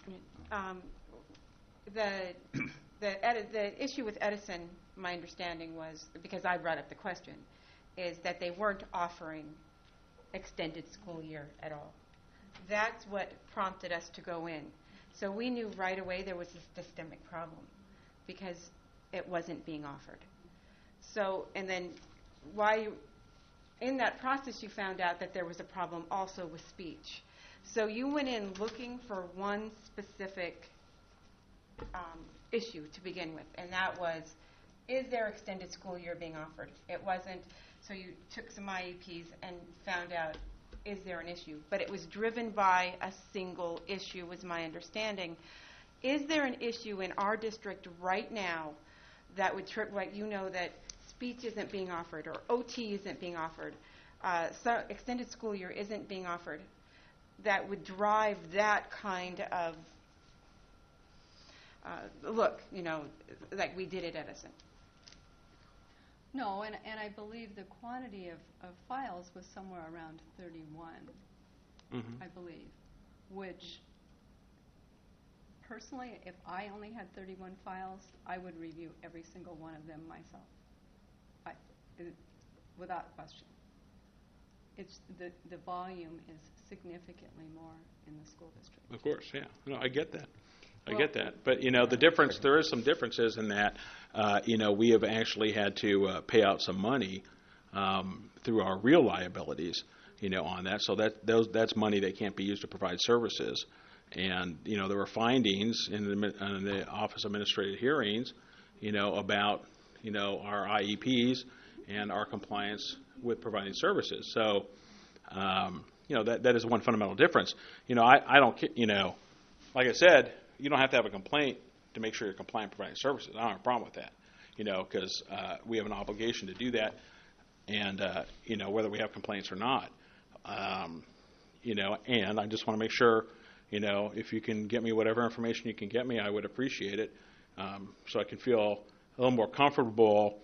The issue with Edison, my understanding was, because I brought up the question, is that they weren't offering extended school year at all. That's what prompted us to go in. So we knew right away there was a systemic problem because it wasn't being offered. So, and then in that process you found out that there was a problem also with speech. So you went in looking for one specific issue to begin with, and that was, is there extended school year being offered? It wasn't, so you took some IEPs and found out, is there an issue? But it was driven by a single issue, was my understanding. Is there an issue in our district right now that would that speech isn't being offered, or OT isn't being offered, so extended school year isn't being offered? that would drive that kind of look, like we did at Edison. No, and I believe the quantity of files was somewhere around 31, I believe, which personally, if I only had 31 files, I would review every single one of them myself, without question. It's the volume is significantly more in the school district. Of course, yeah. No, I get that. I get that. But, the difference, there is some differences in that, we have actually had to pay out some money through our real liabilities, on that. So that's money that can't be used to provide services. And, there were findings in the Office of Administrative Hearings, about, our IEPs and our compliance with providing services. So, that is one fundamental difference. I don't, like I said, you don't have to have a complaint to make sure you're compliant providing services. I don't have a problem with that, because we have an obligation to do that, and, whether we have complaints or not. And I just want to make sure, if you can get me whatever information you can get me, I would appreciate it, so I can feel a little more comfortable,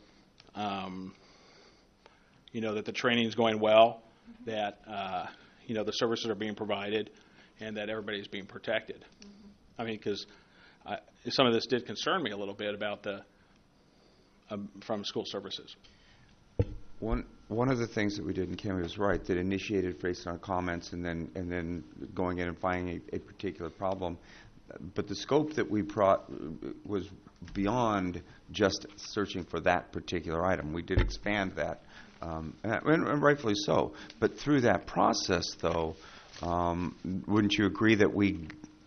that the training is going well, that, the services are being provided, and that everybody is being protected. I mean, because some of this did concern me a little bit about from school services. One of the things that we did, and Cammie was right, that initiated based on comments and then going in and finding a particular problem. But the scope that we brought was beyond just searching for that particular item. We did expand that, and rightfully so. But through that process, though, wouldn't you agree that we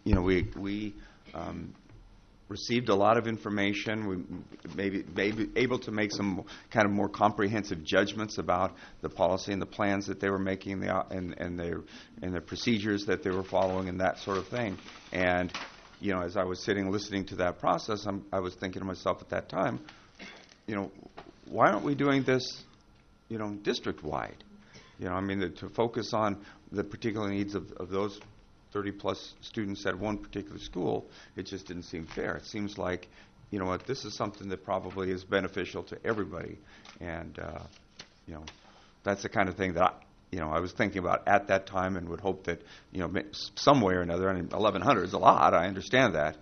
received a lot of information? We maybe able to make some kind of more comprehensive judgments about the policy and the plans that they were making, and the procedures that they were following, and that sort of thing. And as I was sitting listening to that process, I was thinking to myself at that time, why aren't we doing this, district-wide? To focus on the particular needs of those 30-plus students at one particular school, it just didn't seem fair. It seems like, this is something that probably is beneficial to everybody. And, that's the kind of thing that I was thinking about at that time, and would hope that, some way or another, I mean, 1,100 is a lot, I understand that,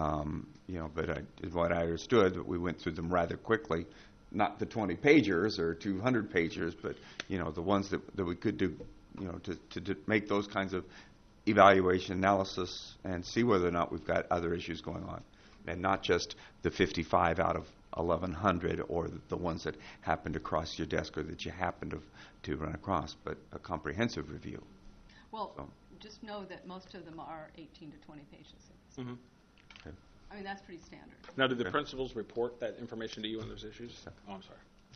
but what I understood, that we went through them rather quickly, not the 20-pagers or 200-pagers, but, the ones that we could do, to make those kinds of evaluation analysis and see whether or not we've got other issues going on, and not just the 55 out of 1,100 or the ones that happen to cross your desk or that you happen to run across, but a comprehensive review. Well, just know that most of them are 18 to 20 pages. Mm-hmm. Okay. I mean, that's pretty standard. Now, did the principals report that information to you on those issues? Oh, I'm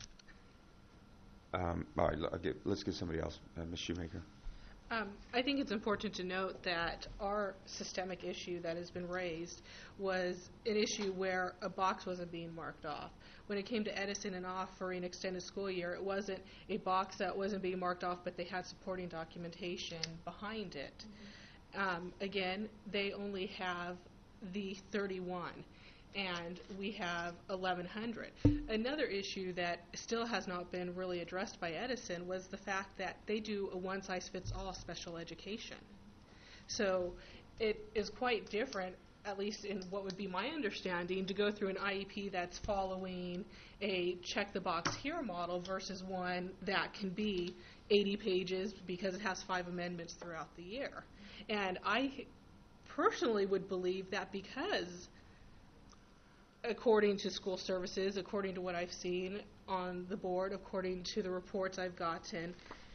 sorry. All right, let's get somebody else. Ms. Shoemaker. I think it's important to note that our systemic issue that has been raised was an issue where a box wasn't being marked off. When it came to Edison and offering extended school year, it wasn't a box that wasn't being marked off, but they had supporting documentation behind it. Again, they only have the 31. And we have 1,100. Another issue that still has not been really addressed by Edison was the fact that they do a one-size-fits-all special education. So it is quite different, at least in what would be my understanding, to go through an IEP that's following a check-the-box here model versus one that can be 80 pages because it has 5 amendments throughout the year. And I personally would believe that because, according to school services, according to what I've seen on the board, according to the reports I've gotten,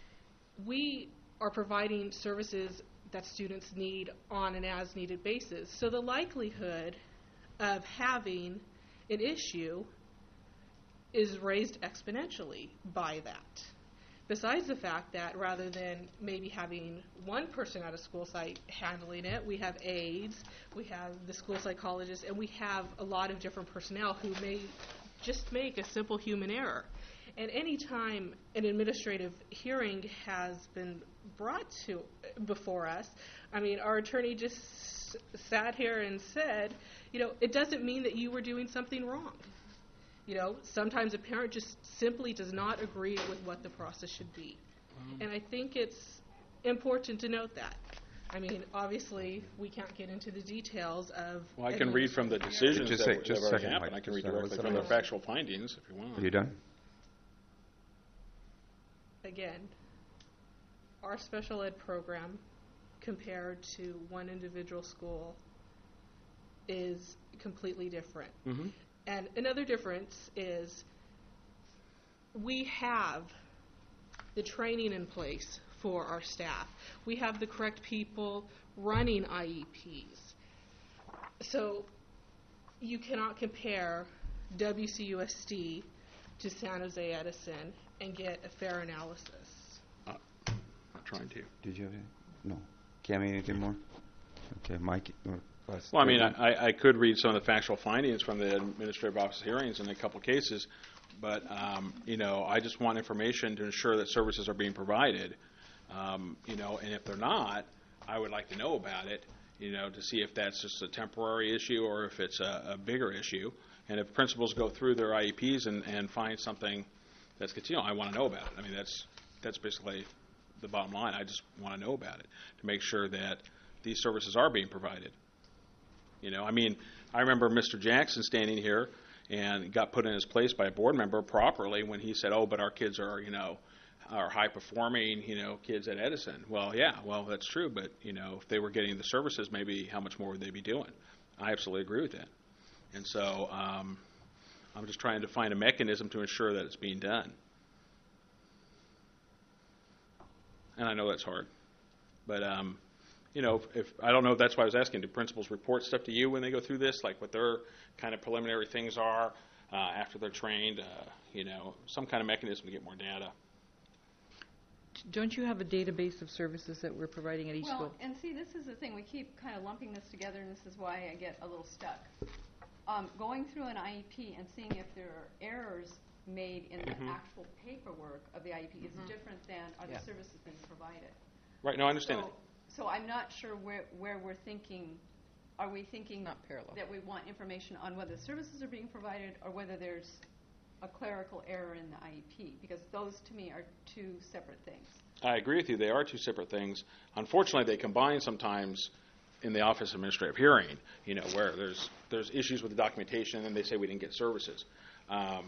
we are providing services that students need on an as-needed basis. So the likelihood of having an issue is raised exponentially by that. Besides the fact that rather than maybe having one person at a school site handling it, we have aides, we have the school psychologists, and we have a lot of different personnel who may just make a simple human error. And any time an administrative hearing has been brought before us, I mean, our attorney just sat here and said, it doesn't mean that you were doing something wrong. Sometimes a parent just simply does not agree with what the process should be. And I think it's important to note that. I mean, obviously, we can't get into the details of... Well, I can read from the decisions Just that a have already second, happened. Mike. I can read Just, directly from the factual findings, if you want. Are you done? Again, our special ed program compared to one individual school is completely different. Mm-hmm. And another difference is we have the training in place for our staff. We have the correct people running IEPs. So you cannot compare WCUSD to San Jose Edison and get a fair analysis. I'm trying to. Did you have anything? No. Cami, anything more? Okay, Mike. Well, I mean, I could read some of the factual findings from the administrative office hearings in a couple cases, but, I just want information to ensure that services are being provided. And if they're not, I would like to know about it, to see if that's just a temporary issue or if it's a bigger issue. And if principals go through their IEPs and find something that's continual, I want to know about it. I mean, that's basically the bottom line. I just want to know about it to make sure that these services are being provided. I remember Mr. Jackson standing here and got put in his place by a board member properly when he said, but our kids are, are high-performing, kids at Edison. Well, yeah, that's true, but, if they were getting the services, maybe how much more would they be doing? I absolutely agree with that. And so I'm just trying to find a mechanism to ensure that it's being done. And I know that's hard. But, if I don't know if that's why I was asking, do principals report stuff to you when they go through this, like what their kind of preliminary things are after they're trained, some kind of mechanism to get more data? Don't you have a database of services that we're providing at each school? Well, and see, this is the thing. We keep kind of lumping this together, and this is why I get a little stuck. Going through an IEP and seeing if there are errors made in the actual paperwork of the IEP is different than are the services being provided. Right, no, I understand that. So I'm not sure where we're thinking. Are we thinking Not parallel. that we want information on whether services are being provided or whether there's a clerical error in the IEP? Because those, to me, are two separate things. I agree with you. They are two separate things. Unfortunately, they combine sometimes in the Office of Administrative Hearing, where there's issues with the documentation, and then they say we didn't get services. But,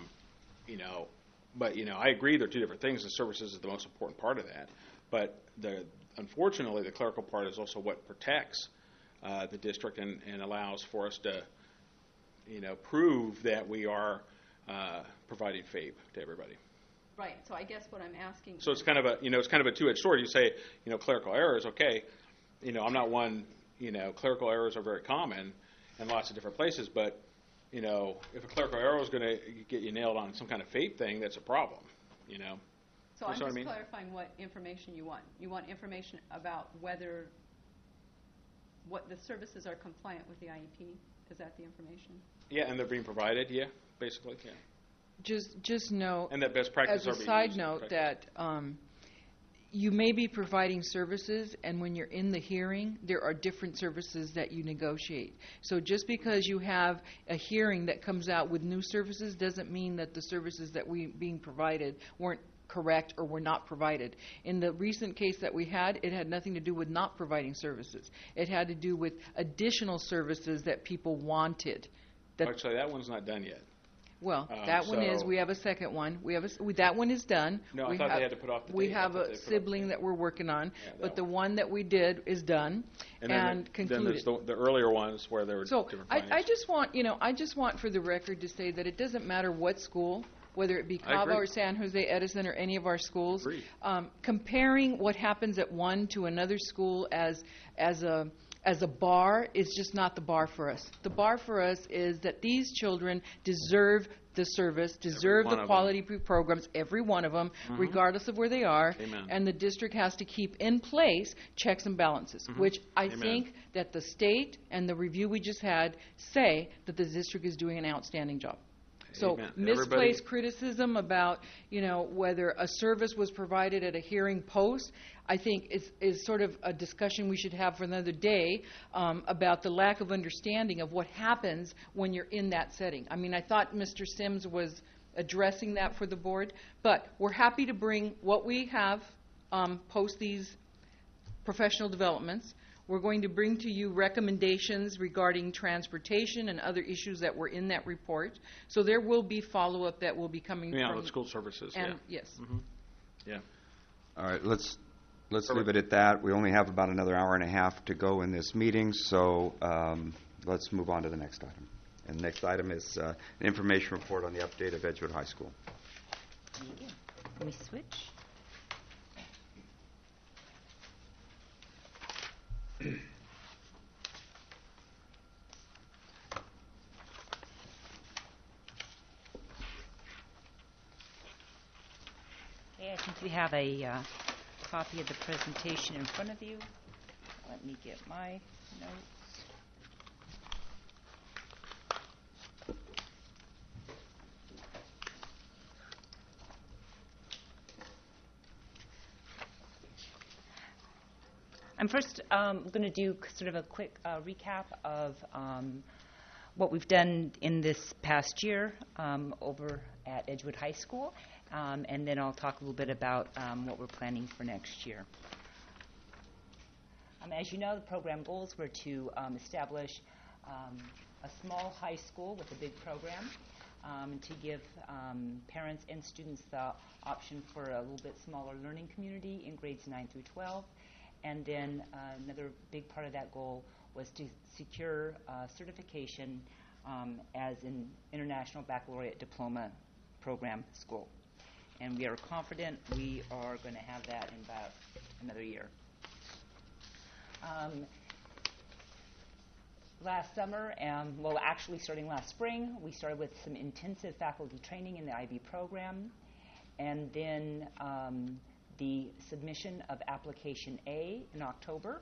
I agree they're two different things. The services is the most important part of that. But unfortunately, the clerical part is also what protects the district and allows for us to, prove that we are providing FAPE to everybody. Right. So I guess what I'm asking. So it's kind of a two-edged sword. You say, clerical errors, okay. I'm not one. Clerical errors are very common in lots of different places. But if a clerical error is going to get you nailed on some kind of FAPE thing, that's a problem. So I'm just mean? clarifying what information you want. You want information about what the services are compliant with the IEP. Is that the information? Yeah, and they're being provided. Yeah, basically. Yeah. Just know, And that best practice as a side note, that you may be providing services, and when you're in the hearing, there are different services that you negotiate. So just because you have a hearing that comes out with new services doesn't mean that the services that being provided weren't correct or were not provided. In the recent case that we had, it had nothing to do with not providing services. It had to do with additional services that people wanted. Actually, that one's not done yet. Well, that one is. We have a second one. That one is done. No, we I thought they had to put off the date. We have a sibling that we're working on, but the one that we did is done and concluded. Then there's the earlier ones where there were different findings. I just want for the record to say that it doesn't matter what school, whether it be Cava or San Jose Edison or any of our schools, comparing what happens at one to another school as a bar is just not the bar for us. The bar for us is that these children deserve the service, deserve the quality programs, every one of them, regardless of where they are. Amen. And the district has to keep in place checks and balances, which I think that the state and the review we just had say that the district is doing an outstanding job. So Amen. misplaced criticism about, whether a service was provided at a hearing post, I think is sort of a discussion we should have for another day about the lack of understanding of what happens when you're in that setting. I mean, I thought Mr. Sims was addressing that for the board, but we're happy to bring what we have, post these professional developments. We're going to bring to you recommendations regarding transportation and other issues that were in that report. So there will be follow-up that will be coming Yeah, from with school services. and Yeah. yes. Yeah. All right, let's leave it at that. We only have about another hour and a half to go in this meeting, so let's move on to the next item. And the next item is an information report on the update of Edgewood High School. Let me switch. Okay, I think you have a copy of the presentation in front of you. Let me get my notes. I'm first going to do sort of a quick recap of what we've done in this past year over at Edgewood High School, and then I'll talk a little bit about what we're planning for next year. As you know, the program goals were to establish a small high school with a big program, to give parents and students the option for a little bit smaller learning community in grades 9 through 12. And then another big part of that goal was to secure certification as an International Baccalaureate Diploma Program school. And we are confident we are going to have that in about another year. Last summer, actually starting last spring, we started with some intensive faculty training in the IB program. And then the submission of Application A in October.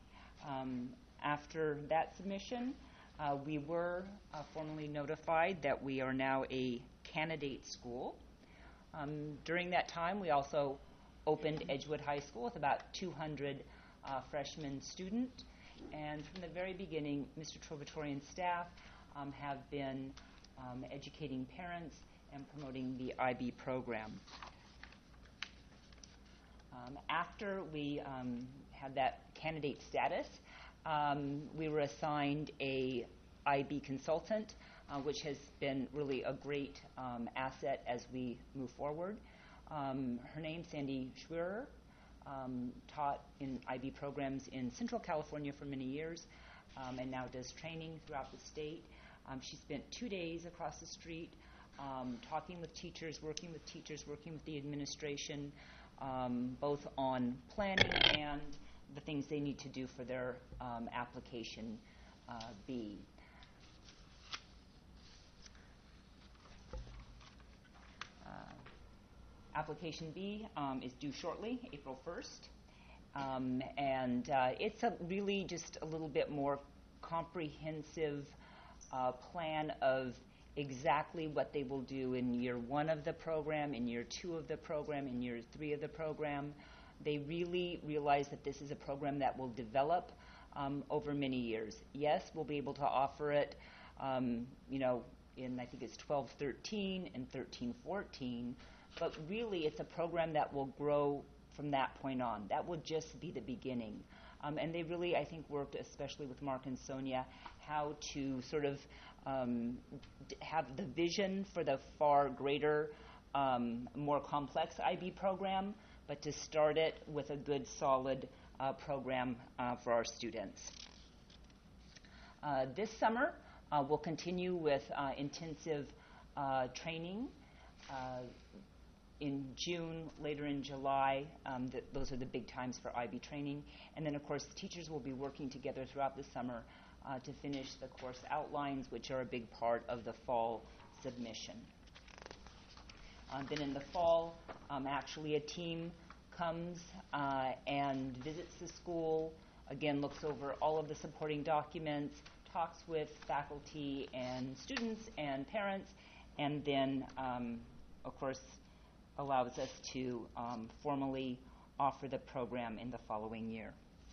After that submission, we were formally notified that we are now a candidate school. During that time, we also opened Edgewood High School with about 200 freshman students. And from the very beginning, Mr. Trovatore and staff have been educating parents and promoting the IB program. After we had that candidate status, we were assigned a IB consultant, which has been really a great asset as we move forward. Her name's Sandy Schwerer, taught in IB programs in Central California for many years, and now does training throughout the state. She spent 2 days across the street talking with teachers, working with the administration, both on planning and the things they need to do for their application B. Application B is due shortly, April 1st, and it's really just a little bit more comprehensive plan of exactly what they will do in year 1 of the program, in year 2 of the program, in year 3 of the program. They really realize that this is a program that will develop over many years. Yes, we'll be able to offer it, in I think it's 12-13 and 13-14, but really it's a program that will grow from that point on. That will just be the beginning. And they really, I think, worked, especially with Mark and Sonia, how to sort of have the vision for the far greater, more complex IB program, but to start it with a good, solid program for our students. This summer, we'll continue with intensive training. In June, later in July, those are the big times for IB training. And then, of course, the teachers will be working together throughout the summer to finish the course outlines, which are a big part of the fall submission. Then in the fall, actually a team comes and visits the school, again looks over all of the supporting documents, talks with faculty and students and parents, and then, of course, allows us to formally offer the program in the following year.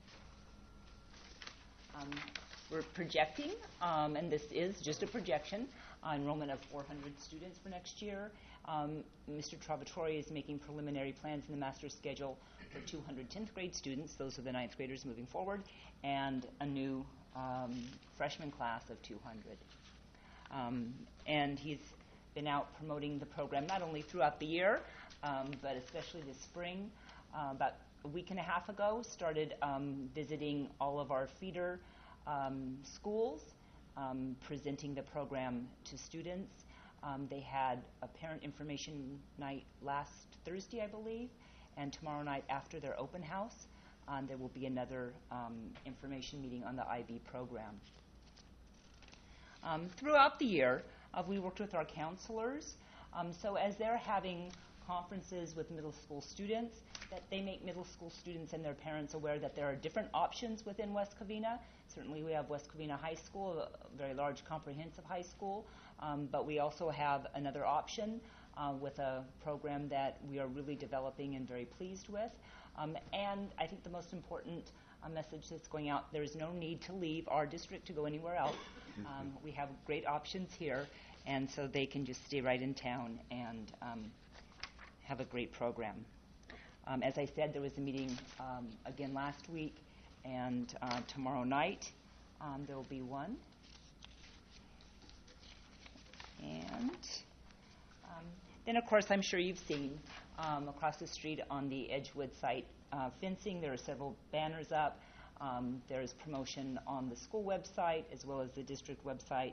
We're projecting, and this is just a projection, enrollment of 400 students for next year. Mr. Trovatore is making preliminary plans in the master schedule for 200 10th grade students, those are the 9th graders moving forward, and a new freshman class of 200. And he's been out promoting the program not only throughout the year, but especially this spring. About a week and a half ago, started visiting all of our feeder schools, presenting the program to students. They had a parent information night last Thursday, I believe, and tomorrow night after their open house, there will be another information meeting on the IB program. Throughout the year, we worked with our counselors. So as they're having conferences with middle school students, that they make middle school students and their parents aware that there are different options within West Covina. Certainly we have West Covina High School, a very large comprehensive high school, but we also have another option with a program that we are really developing and very pleased with. And I think the most important message that's going out, there is no need to leave our district to go anywhere else. We have great options here, and so they can just stay right in town and have a great program. As I said, there was a meeting again last week, and tomorrow night there will be one. And then, of course, I'm sure you've seen across the street on the Edgewood site fencing, there are several banners up. There's promotion on the school website as well as the district website,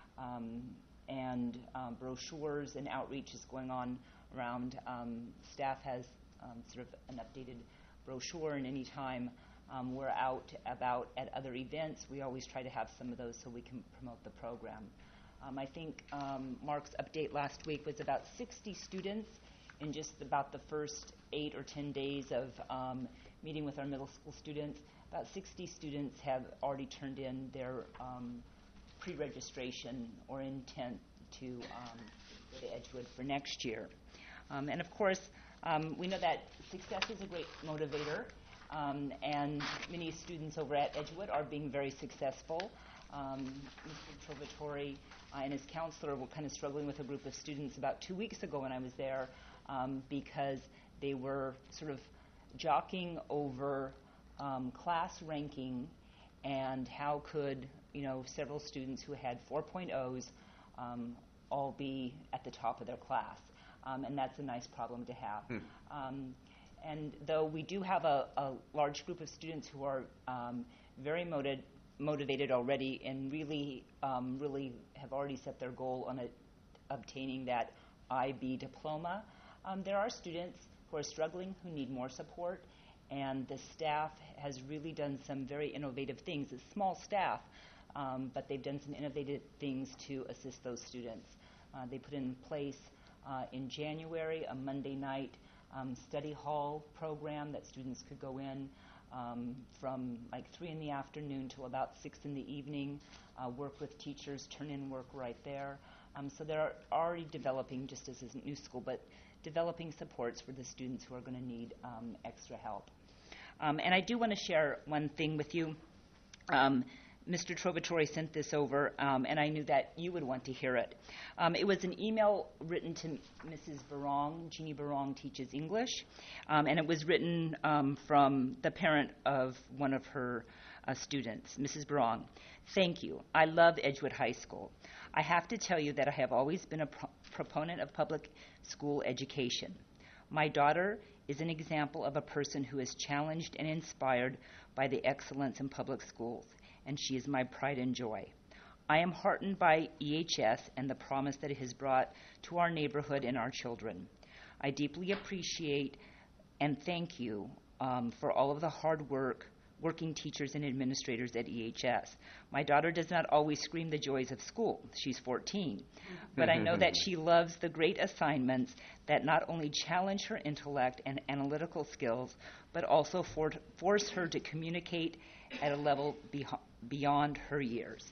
and brochures and outreach is going on around. Staff has sort of an updated brochure, and anytime we're out about at other events, we always try to have some of those so we can promote the program. I think Mark's update last week was about 60 students in just about the first 8 or 10 days of meeting with our middle school students. About 60 students have already turned in their pre-registration or intent to go to Edgewood for next year. And of course, we know that success is a great motivator, and many students over at Edgewood are being very successful. Mr. Trovatore and his counselor were kind of struggling with a group of students about 2 weeks ago when I was there, because they were sort of jockeying over class ranking and how could, several students who had 4.0s all be at the top of their class. And that's a nice problem to have. And though we do have a large group of students who are very motivated already and really have already set their goal on obtaining that IB diploma, there are students who are struggling who need more support, and the staff has really done some very innovative things. It's small staff, but they've done some innovative things to assist those students. They put in place in January a Monday night study hall program that students could go in from like 3 in the afternoon till about 6 in the evening, work with teachers, turn in work right there. So they're already developing, just as a new school, but developing supports for the students who are going to need extra help. And I do want to share one thing with you. Mr. Trovatore sent this over, and I knew that you would want to hear it. It was an email written to Mrs. Barong. Jeannie Barong teaches English, and it was written from the parent of one of her students, Mrs. Barong. Thank you. I love Edgewood High School. I have to tell you that I have always been a proponent of public school education. My daughter is an example of a person who is challenged and inspired by the excellence in public schools, and she is my pride and joy. I am heartened by EHS and the promise that it has brought to our neighborhood and our children. I deeply appreciate and thank you for all of the hard working teachers and administrators at EHS. My daughter does not always scream the joys of school. She's 14. But I know that she loves the great assignments that not only challenge her intellect and analytical skills, but also force her to communicate at a level beyond her years.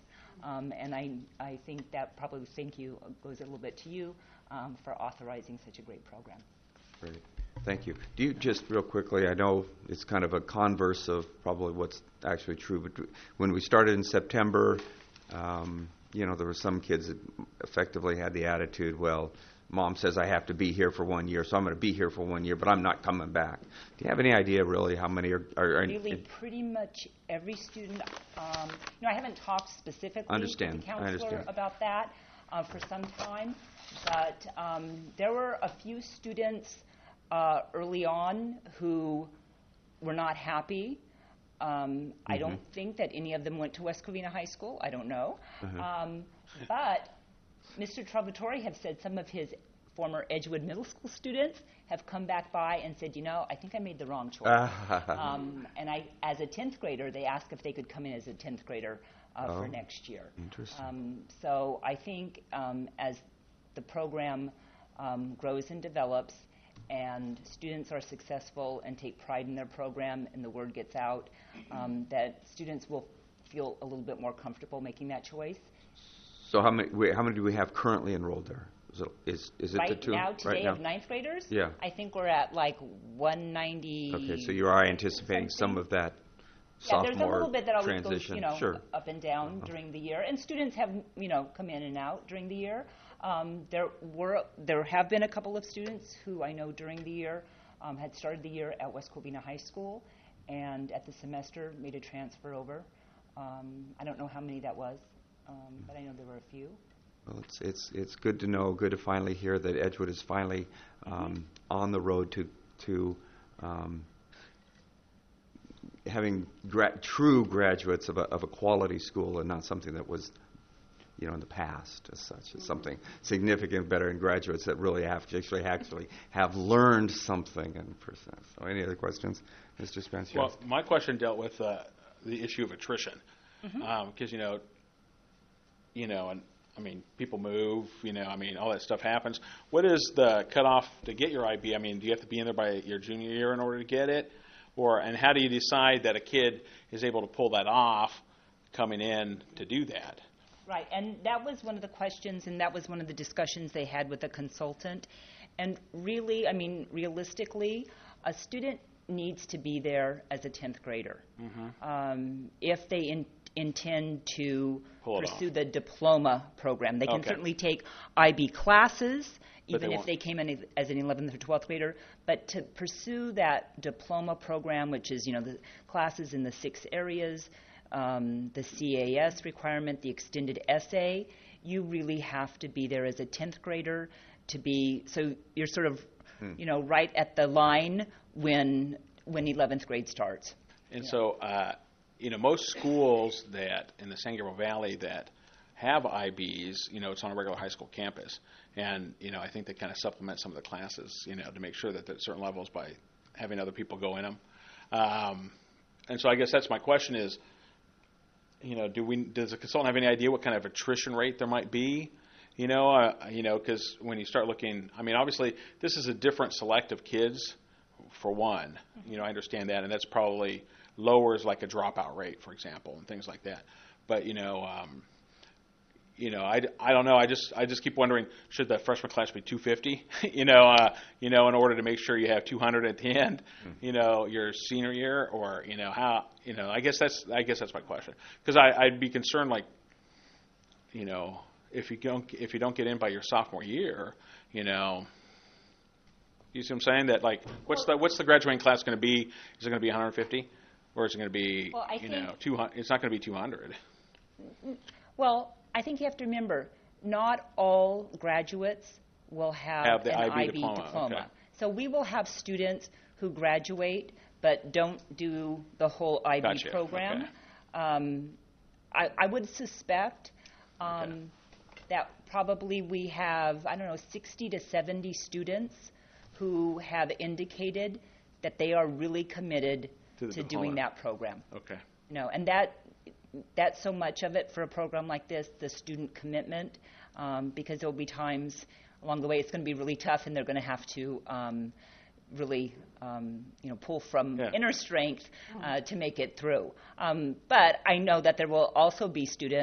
And I think that probably thank you goes a little bit to you for authorizing such a great program. Great. Thank you. Do you just real quickly, I know it's kind of a converse of probably what's actually true, but when we started in September, there were some kids that effectively had the attitude, well, Mom says I have to be here for 1 year, so I'm going to be here for 1 year, but I'm not coming back. Do you have any idea really how many are really, pretty much every student. I haven't talked specifically to the counselor about that for some time, but there were a few students early on who were not happy. I don't think that any of them went to West Covina High School. I don't know. But Mr. Trovatore have said some of his former Edgewood Middle School students have come back by and said, I think I made the wrong choice. And as a 10th grader, they asked if they could come in as a 10th grader for next year. Interesting. So I think as the program grows and develops and students are successful and take pride in their program and the word gets out, that students will feel a little bit more comfortable making that choice. So how many do we have currently enrolled there? Is it right the two? Now, today of 9th graders? Yeah. I think we're at like 190. Okay, so you are anticipating some of that sophomore there's a little bit that always transition. goes, Sure. up and down during the year, and students have, come in and out during the year. There have been a couple of students who I know during the year had started the year at West Covina High School, and at the semester made a transfer over. I don't know how many that was. But I know there were a few. Well, it's good to know, good to finally hear that Edgewood is finally on the road to having true graduates of a quality school, and not something that was, in the past as such. It's something significant, better, and graduates that really actually have learned something in percent. So, any other questions, Mr. Spencer? Well, my question dealt with the issue of attrition, because and people move, all that stuff happens. What is the cutoff to get your IB? Do you have to be in there by your junior year in order to get it? And how do you decide that a kid is able to pull that off coming in to do that? Right, and that was one of the questions, and that was one of the discussions they had with the consultant. And really, realistically, a student needs to be there as a 10th grader. If they intend to pursue the diploma program. They can certainly take IB classes, even if they came in as an 11th or 12th grader. But to pursue that diploma program, which is, the classes in the 6 areas, the CAS requirement, the extended essay, you really have to be there as a 10th grader to be, so you're sort of, right at the line when 11th grade starts. And so, most schools that in the San Gabriel Valley that have IBs, it's on a regular high school campus. And, I think they kind of supplement some of the classes, to make sure that there's certain levels by having other people go in them. And so I guess that's my question is, does the consultant have any idea what kind of attrition rate there might be? Because when you start looking, obviously this is a different select of kids, for one. I understand that, and that's probably lowers like a dropout rate, for example, and things like that. But I don't know. I just keep wondering, should the freshman class be 250? In order to make sure you have 200 at the end, your senior year, or how? I guess that's my question. Because I'd be concerned, like, if you don't get in by your sophomore year, you see what I'm saying? That, like, what's the graduating class going to be? Is it going to be 150? Or is it going to be, 200? It's not going to be 200. Well, I think you have to remember, not all graduates will have the an IB diploma. Okay. So we will have students who graduate but don't do the whole IB program. Okay. I would suspect that probably we have, 60 to 70 students who have indicated that they are really committed to doing that program. Okay. And that's so much of it for a program like this, the student commitment, because there will be times along the way it's going to be really tough, and they're going to have to really, pull from inner strength to make it through. But I know that there will also be students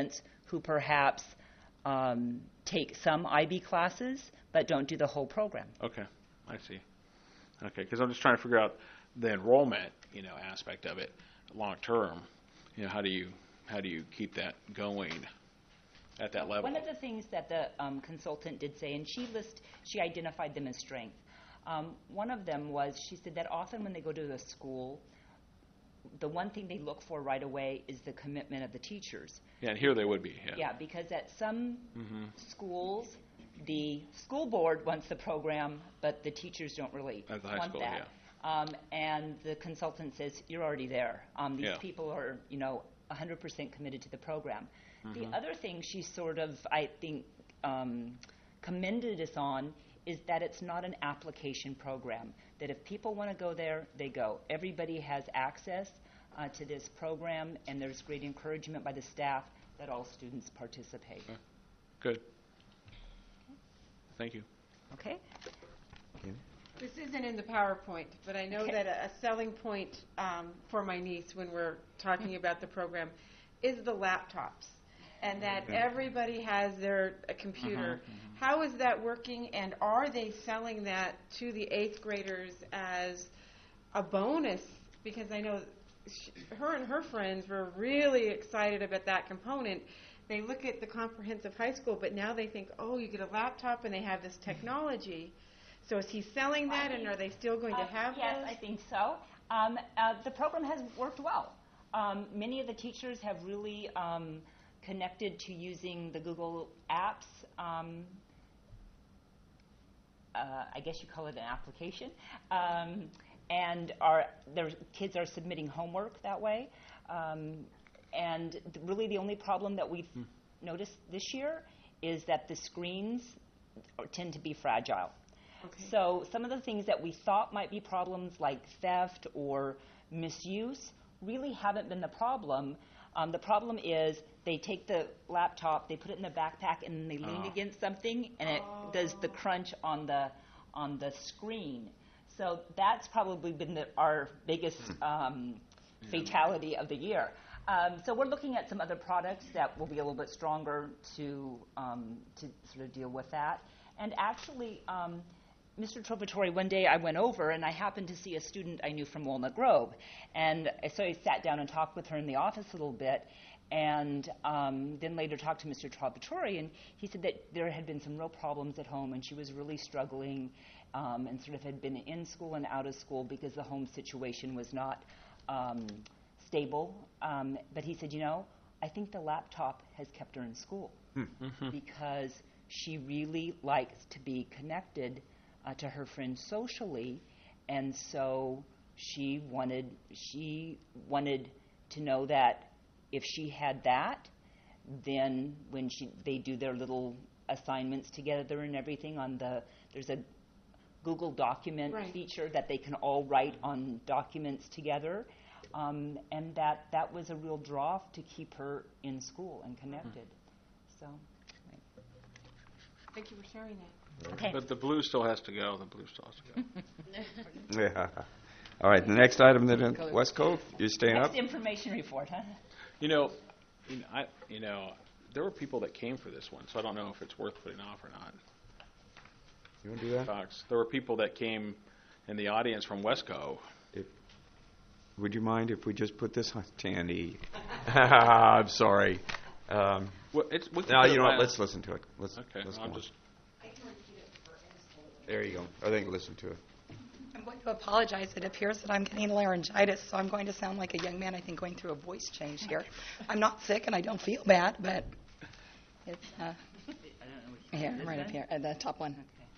who perhaps take some IB classes but don't do the whole program. Okay, I see. Okay, because I'm just trying to figure out the enrollment, aspect of it long term. How do you keep that going at that level? One of the things that the consultant did say, and she identified them as strength. One of them was, she said that often when they go to a school, the one thing they look for right away is the commitment of the teachers. Yeah, and here they would be. Yeah, because at some schools, the school board wants the program, but the teachers don't really at the high want school, that. And the consultant says, you're already there. These people are, 100% committed to the program. The other thing she sort of, I think, commended us on is that it's not an application program, that if people want to go there, they go. Everybody has access to this program, and there's great encouragement by the staff that all students participate. Okay. Good. Thank you. Okay. This isn't in the PowerPoint, but I know that a selling point for my niece when we're talking about the program is the laptops, and that everybody has their computer. How is that working, and are they selling that to the 8th graders as a bonus? Because I know her and her friends were really excited about that component. They look at the comprehensive high school, but now they think, oh, you get a laptop and they have this technology. So is he selling that, and are they still going to have Yes, those? I think so. The program has worked well. Many of the teachers have really connected to using the Google apps. I guess you call it an application. And their kids are submitting homework that way. And really the only problem that we've noticed this year is that the screens tend to be fragile. Okay. So some of the things that we thought might be problems like theft or misuse really haven't been the problem. The problem is they take the laptop, they put it in the backpack, and they lean against something, and it does the crunch on the screen. So that's probably been our biggest fatality of the year. So we're looking at some other products that will be a little bit stronger to sort of deal with that. And actually, Mr. Trovatore, one day I went over and I happened to see a student I knew from Walnut Grove. And so I sat down and talked with her in the office a little bit, and then later talked to Mr. Trovatore, and he said that there had been some real problems at home, and she was really struggling and sort of had been in school and out of school because the home situation was not stable. But he said, I think the laptop has kept her in school because she really likes to be connected to her friends socially, and so she wanted to know that if she had that, then when they do their little assignments together and everything there's a Google document feature that they can all write on documents together, and that was a real draw to keep her in school and connected. So. Thank you for sharing that. Okay. But the blue still has to go. The blue still has to go. Yeah. All right. The next item, then, West Cove. You're staying up. Next information report, huh? There were people that came for this one, so I don't know if it's worth putting off or not. You want to do that? Fox. There were people that came in the audience from West Cove. Would you mind if we just put this on Tandy? I'm sorry. Well, No, you know what? Let's listen to it. Let's Okay. go I'll on. just. There you go. I think listen to it. I'm going to apologize. It appears that I'm getting laryngitis, so I'm going to sound like a young man, I think, going through a voice change here. I'm not sick, and I don't feel bad, but it's here, right up here, the top one.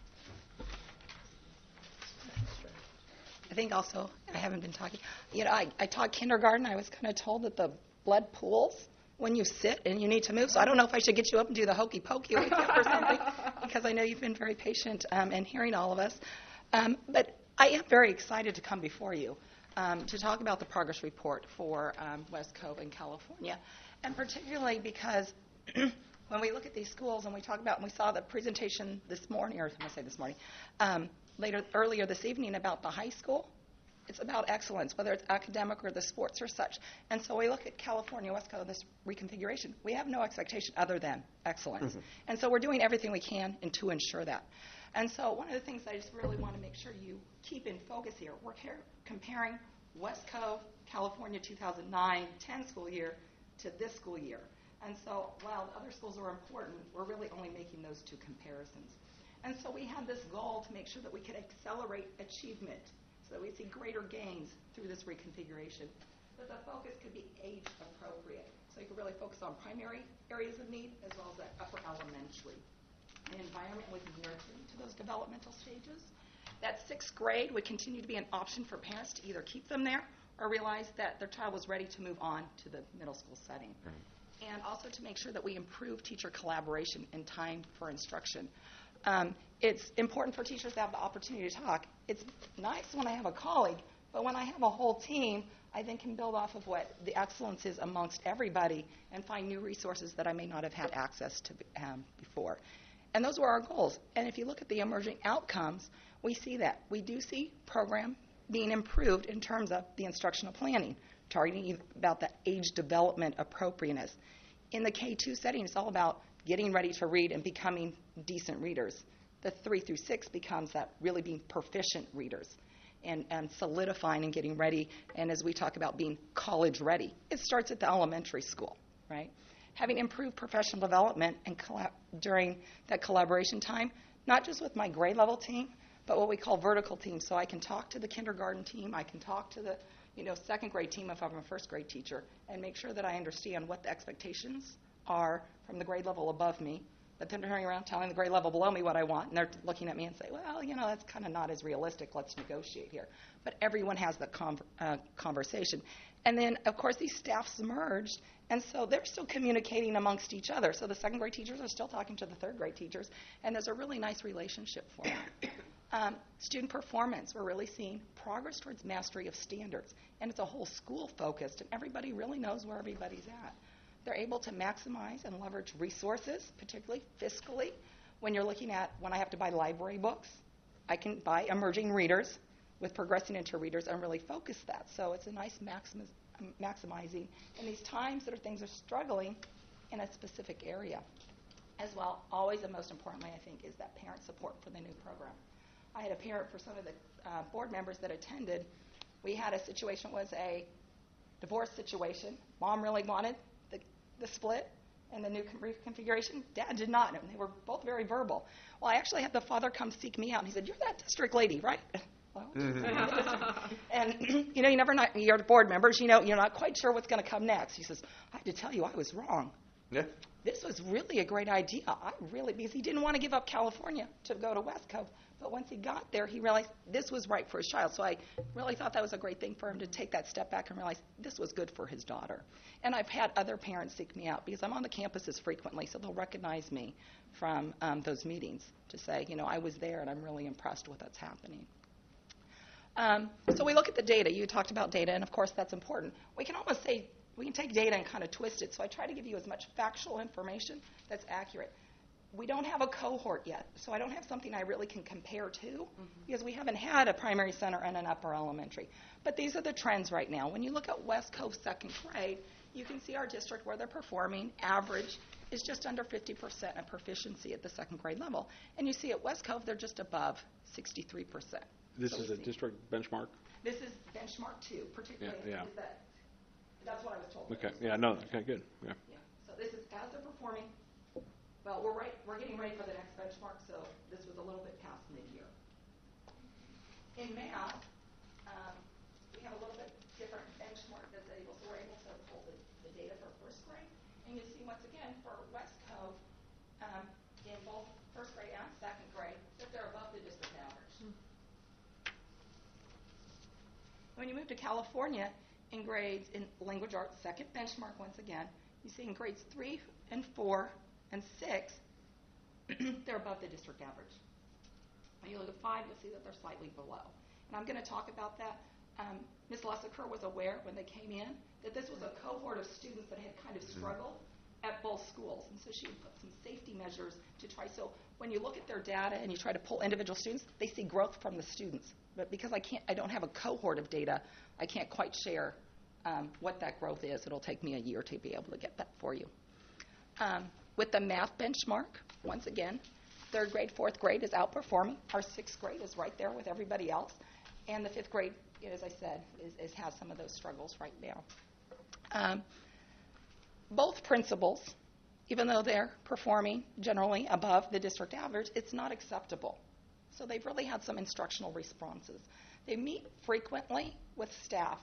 I think also, I haven't been talking, I taught kindergarten. I was kind of told that the blood pools when you sit and you need to move. So I don't know if I should get you up and do the hokey pokey with you or something, because I know you've been very patient in hearing all of us. But I am very excited to come before you to talk about the progress report for West Cove in California, and particularly because when we look at these schools and we talk about, and we saw the presentation this morning, or I'm going to say this morning, earlier this evening about the high school, It's about excellence, whether it's academic or the sports or such. And so we look at California, West Coast, this reconfiguration. We have no expectation other than excellence. And so we're doing everything we can to ensure that. And so one of the things I just really want to make sure you keep in focus here, we're comparing West Cove, California 2009-10 school year to this school year. And so while the other schools are important, we're really only making those two comparisons. And so we had this goal to make sure that we could accelerate achievement so that we see greater gains through this reconfiguration. But the focus could be age appropriate. So you could really focus on primary areas of need as well as that upper elementary. An environment with nurturing to those developmental stages. That 6th grade would continue to be an option for parents to either keep them there or realize that their child was ready to move on to the middle school setting. And also to make sure that we improve teacher collaboration and time for instruction. It's important for teachers to have the opportunity to talk. It's nice when I have a colleague, but when I have a whole team, I then can build off of what the excellence is amongst everybody and find new resources that I may not have had access to before. And those were our goals. And if you look at the emerging outcomes, we see that. We do see program being improved in terms of the instructional planning, targeting about the age development appropriateness. In the K-2 setting, it's all about getting ready to read and becoming decent readers. The 3 through 6 becomes that really being proficient readers and solidifying and getting ready. And as we talk about being college ready, it starts at the elementary school, right? Having improved professional development and during that collaboration time, not just with my grade level team, but what we call vertical teams. So I can talk to the kindergarten team, I can talk to the 2nd grade team if I'm a 1st grade teacher, and make sure that I understand what the expectations are from the grade level above me, but then turning around telling the grade level below me what I want, and they're looking at me and say, well, that's kind of not as realistic. Let's negotiate here. But everyone has that conversation. And then, of course, these staffs merged, and so they're still communicating amongst each other. So the 2nd grade teachers are still talking to the 3rd grade teachers, and there's a really nice relationship for them. Student performance, we're really seeing progress towards mastery of standards, and it's a whole school focused, and everybody really knows where everybody's at. They're able to maximize and leverage resources, particularly fiscally. When I have to buy library books, I can buy emerging readers with progressing into readers and really focus that. So it's a nice maximizing in these times that things are struggling in a specific area. As well, always and most importantly, I think, is that parent support for the new program. I had a parent for some of the board members that attended. We had a situation, was a divorce situation. Mom really wanted the split and the new reconfiguration. Dad did not, and they were both very verbal. Well, I actually had the father come seek me out, and he said, "You're that district lady, right?" Well, and you never know. You're the board members. You're not quite sure what's going to come next. He says, "I have to tell you, I was wrong. Yeah. This was really a great idea. Because he didn't want to give up California to go to West Cove. But once he got there, he realized this was right for his child. So I really thought that was a great thing for him to take that step back and realize this was good for his daughter. And I've had other parents seek me out because I'm on the campuses frequently, so they'll recognize me from those meetings to say, I was there and I'm really impressed with what's happening. So we look at the data. You talked about data, and of course that's important. We can almost say, we can take data and kind of twist it. So I try to give you as much factual information that's accurate. We don't have a cohort yet, so I don't have something I really can compare to because we haven't had a primary center and an upper elementary. But these are the trends right now. When you look at West Cove 2nd grade, you can see our district where they're performing. Average is just under 50% of proficiency at the 2nd grade level. And you see at West Cove, they're just above 63%. This is a district benchmark? This is benchmark 2, particularly. Yeah. That's what I was told. Okay. Yeah, no. Okay, good. Yeah. So this is as they're performing. Well, we're getting ready for the next benchmark, so this was a little bit past mid-year. In math, we have a little bit different benchmark that's able, so we're able to pull the data for 1st grade. And you see, once again, for West Cove, in both 1st grade and 2nd grade, that they're above the district average. When you move to California, in grades in language arts, 2nd benchmark once again, you see in grades 3 and 4 and 6, they're above the district average. When you look at 5, you'll see that they're slightly below. And I'm going to talk about that. Ms. Lessaker was aware when they came in that this was a cohort of students that had kind of struggled at both schools. And so she would put some safety measures to try. So when you look at their data and you try to pull individual students, they see growth from the students. But because I don't have a cohort of data, I can't quite share what that growth is. It'll take me a year to be able to get that for you. With the math benchmark, once again, 3rd grade, 4th grade is outperforming. Our 6th grade is right there with everybody else. And the 5th grade, as I said, has some of those struggles right now. Both principals, even though they're performing generally above the district average, it's not acceptable. So they've really had some instructional responses. They meet frequently with staff,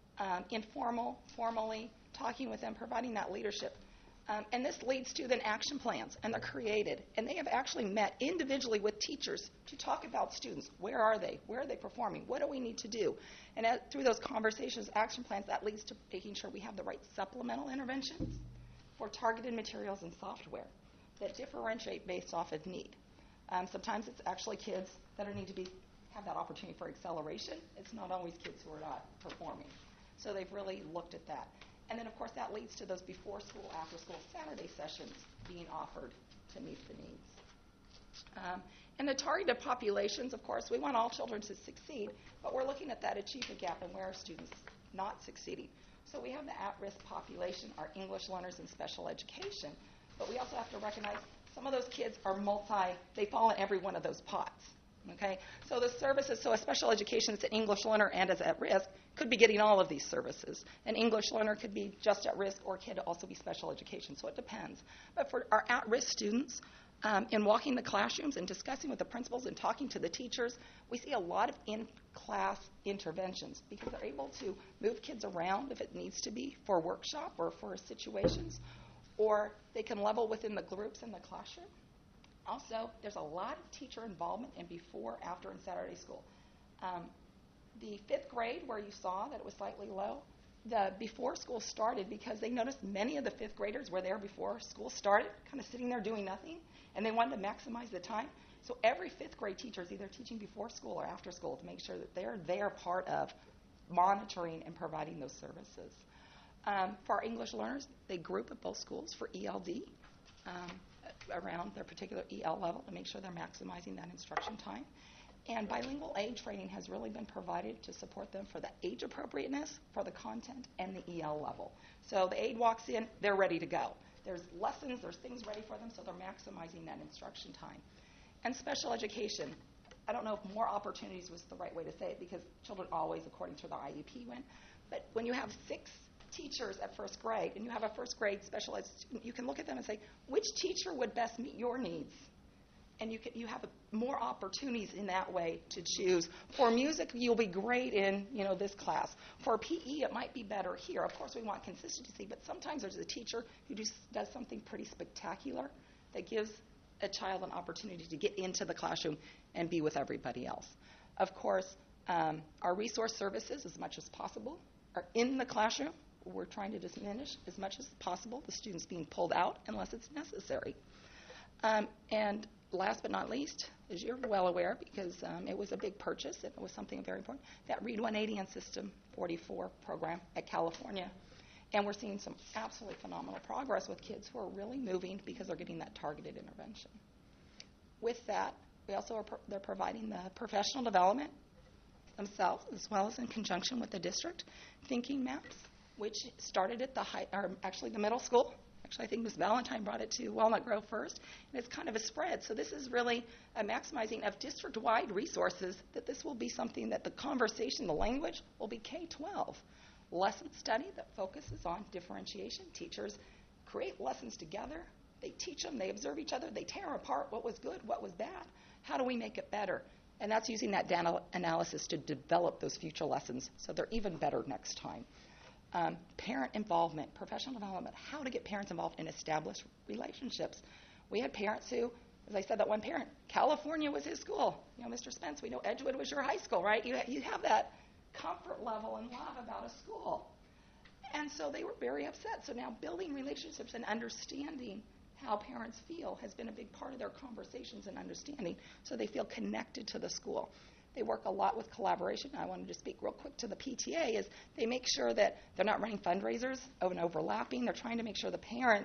formally, talking with them, providing that leadership. And this leads to then action plans, and they're created. And they have actually met individually with teachers to talk about students. Where are they? Where are they performing? What do we need to do? And through those conversations, action plans, that leads to making sure we have the right supplemental interventions for targeted materials and software that differentiate based off of need. Sometimes it's actually kids that need to have that opportunity for acceleration. It's not always kids who are not performing. So they've really looked at that. And then, of course, that leads to those before-school, after-school Saturday sessions being offered to meet the needs. And the targeted populations, of course, we want all children to succeed, but we're looking at that achievement gap and where are students not succeeding. So we have the at-risk population, our English learners in special education, but we also have to recognize some of those kids are they fall in every one of those pots. Okay? So the services, so a special education that's an English learner and is at risk could be getting all of these services. An English learner could be just at risk or could also be special education, so it depends. But for our at-risk students, in walking the classrooms and discussing with the principals and talking to the teachers, we see a lot of in-class interventions because they're able to move kids around if it needs to be for a workshop or for situations, or they can level within the groups in the classroom. Also, there's a lot of teacher involvement in before, after, and Saturday school. The 5th grade, where you saw that it was slightly low, the before school started because they noticed many of the 5th graders were there before school started, kind of sitting there doing nothing, and they wanted to maximize the time. So every 5th grade teacher is either teaching before school or after school to make sure that they're part of monitoring and providing those services. For our English learners, they group at both schools for ELD around their particular EL level to make sure they're maximizing that instruction time. And bilingual aid training has really been provided to support them for the age appropriateness, for the content, and the EL level. So the aide walks in, they're ready to go. There's lessons, there's things ready for them, so they're maximizing that instruction time. And special education, I don't know if more opportunities was the right way to say it because children always, according to the IEP, win. But when you have 6 teachers at 1st grade and you have a 1st grade special ed student, you can look at them and say, which teacher would best meet your needs? And you have more opportunities in that way to choose. For music, you'll be great in this class. For PE, it might be better here. Of course, we want consistency, but sometimes there's a teacher who just does something pretty spectacular that gives a child an opportunity to get into the classroom and be with everybody else. Of course, our resource services, as much as possible, are in the classroom. We're trying to diminish as much as possible the students being pulled out unless it's necessary. And last but not least, as you're well aware, because it was a big purchase and it was something very important, that Read 180 and System 44 program at California. And we're seeing some absolutely phenomenal progress with kids who are really moving because they're getting that targeted intervention. With that, we also they're providing the professional development themselves, as well as in conjunction with the district, thinking maps, which started at the middle school. Actually, I think Ms. Valentine brought it to Walnut Grove first, and it's kind of a spread. So this is really a maximizing of district-wide resources, that this will be something that the conversation, the language, will be K-12. Lesson study that focuses on differentiation. Teachers create lessons together. They teach them. They observe each other. They tear apart what was good, what was bad. How do we make it better? And that's using that data analysis to develop those future lessons so they're even better next time. Parent involvement, professional development, how to get parents involved in established relationships. We had parents who, as I said, that one parent, California was his school. Mr. Spence, we know Edgewood was your high school, right? You have that comfort level and love about a school. And so they were very upset. So now building relationships and understanding how parents feel has been a big part of their conversations and understanding, so they feel connected to the school. They work a lot with collaboration. I wanted to speak real quick to the PTA, is they make sure that they're not running fundraisers and overlapping. They're trying to make sure the parents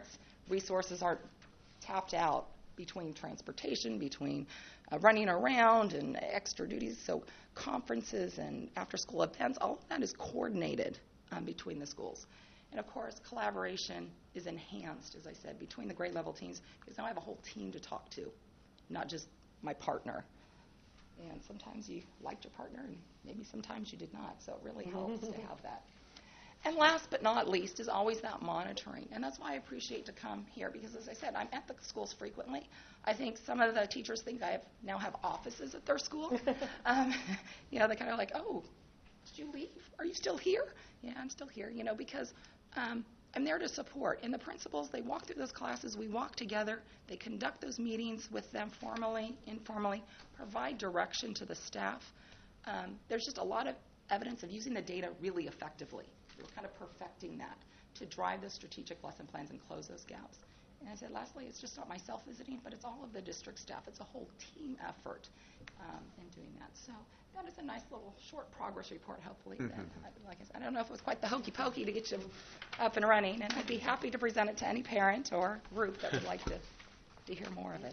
resources aren't tapped out between transportation, between running around and extra duties. So conferences and after-school events, all of that is coordinated between the schools. And, of course, collaboration is enhanced, as I said, between the grade level teams, because now I have a whole team to talk to, not just my partner. And sometimes you liked your partner, and maybe sometimes you did not. So it really helps to have that. And last but not least is always that monitoring. And that's why I appreciate to come here, because, as I said, I'm at the schools frequently. I think some of the teachers think I now have offices at their school. They're kind of like, oh, did you leave? Are you still here? Yeah, I'm still here, because I'm there to support. And the principals, they walk through those classes. We walk together. They conduct those meetings with them formally, informally, provide direction to the staff. There's just a lot of evidence of using the data really effectively. We're kind of perfecting that to drive those strategic lesson plans and close those gaps. And I said, lastly, it's just not myself visiting, but it's all of the district staff. It's a whole team effort in doing that. So that is a nice little short progress report, hopefully. That, like I said, I don't know if it was quite the hokey pokey to get you up and running, and I'd be happy to present it to any parent or group that would like to hear more of it.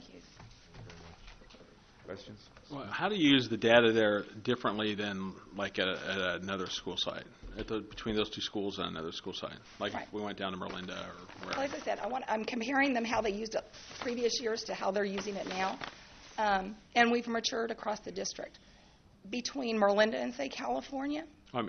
Questions? Well, how do you use the data there differently than like at another school site, between those two schools and another school site? Like Right. if we went down to Merlinda or wherever. Well, as I said, I'm comparing them how they used it previous years to how they're using it now, and we've matured across the district. Between Merlinda and, say, California. Right.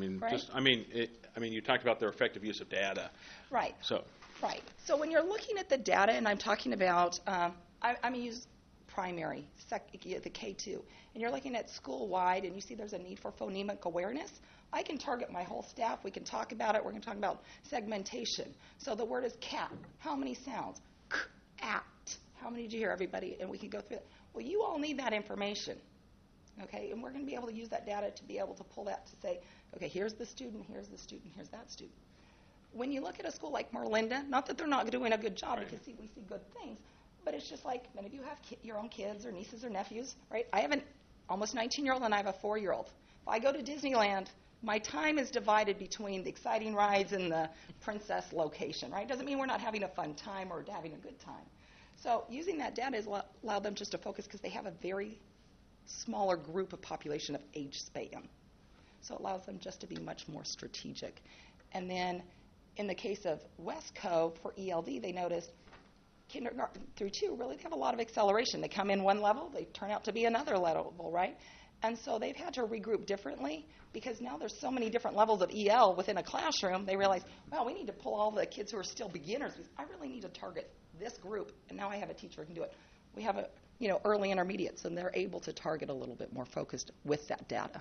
You talked about their effective use of data. Right. So. Right. So when you're looking at the data, and I'm talking about, I'm going to use primary, the K2, and you're looking at school-wide, and you see there's a need for phonemic awareness, I can target my whole staff. We can talk about it. We're going to talk about segmentation. So the word is cat. How many sounds? K, at. How many did you hear, everybody? And we can go through it. Well, you all need that information, okay? And we're going to be able to use that data to be able to pull that to say, okay, here's the student, here's the student, here's that student. When you look at a school like Merlinda, not that they're not doing a good job, because we see good things, but it's just like many of you have your own kids or nieces or nephews, right? I have an almost 19-year-old and I have a 4-year-old. If I go to Disneyland, my time is divided between the exciting rides and the princess location, right? Doesn't mean we're not having a fun time or having a good time. So using that data has allowed them just to focus because they have a very smaller group of population of age span. So it allows them just to be much more strategic. And then in the case of Westco for ELD, they noticed kindergarten through 2, really, they have a lot of acceleration. They come in one level, they turn out to be another level, right? And so they've had to regroup differently because now there's so many different levels of EL within a classroom. They realize, well, we need to pull all the kids who are still beginners. I really need to target this group, and now I have a teacher who can do it. We have a, early intermediates, and they're able to target a little bit more focused with that data.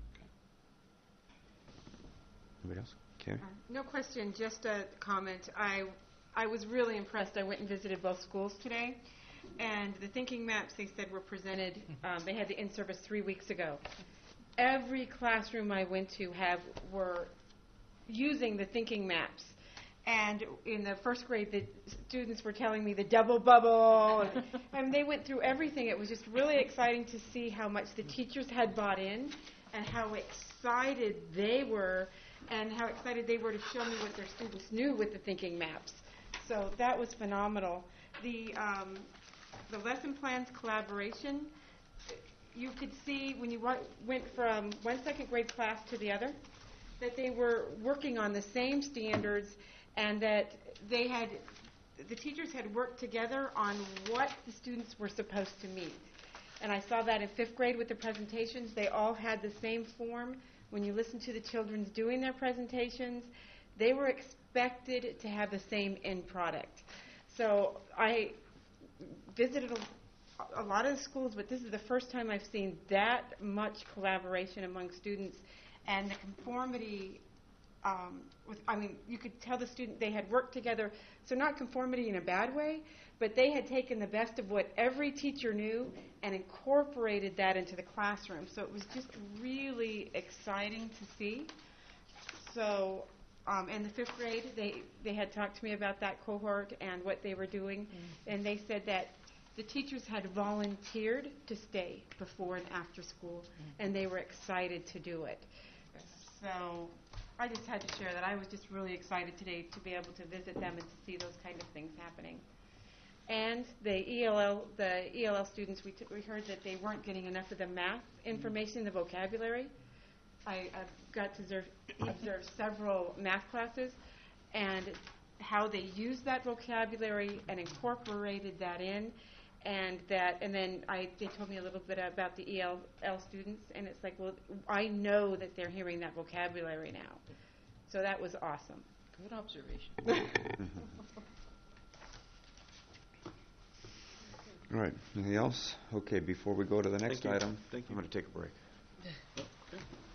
Anybody else? Karen? No question, just a comment. I was really impressed. I went and visited both schools today, and the thinking maps they said were presented, they had the in-service 3 weeks ago. Every classroom I went to were using the thinking maps. And in the first grade, the students were telling me the double bubble, and they went through everything. It was just really exciting to see how much the teachers had bought in and how excited they were and how excited they were to show me what their students knew with the thinking maps. So that was phenomenal. The lesson plans collaboration, you could see when you went from one second grade class to the other that they were working on the same standards and that the teachers had worked together on what the students were supposed to meet. And I saw that in 5th grade with the presentations. They all had the same form. When you listen to the children doing their presentations, they were expected to have the same end product. So I visited a lot of the schools, but this is the first time I've seen that much collaboration among students and the conformity. You could tell the student they had worked together, so not conformity in a bad way, but they had taken the best of what every teacher knew and incorporated that into the classroom. So it was just really exciting to see. So in the 5th grade, they had talked to me about that cohort and what they were doing, and they said that the teachers had volunteered to stay before and after school, and they were excited to do it. So I just had to share that. I was just really excited today to be able to visit them and to see those kind of things happening. And the ELL students, we heard that they weren't getting enough of the math information, the vocabulary. I've got to observe several math classes and how they used that vocabulary and incorporated that in, and then they told me a little bit about the ELL students, and it's like, well, I know that they're hearing that vocabulary now. So that was awesome. Good observation. All right. Anything else? Okay, before we go to the next Thank you. item, Thank you. I'm going to take a break.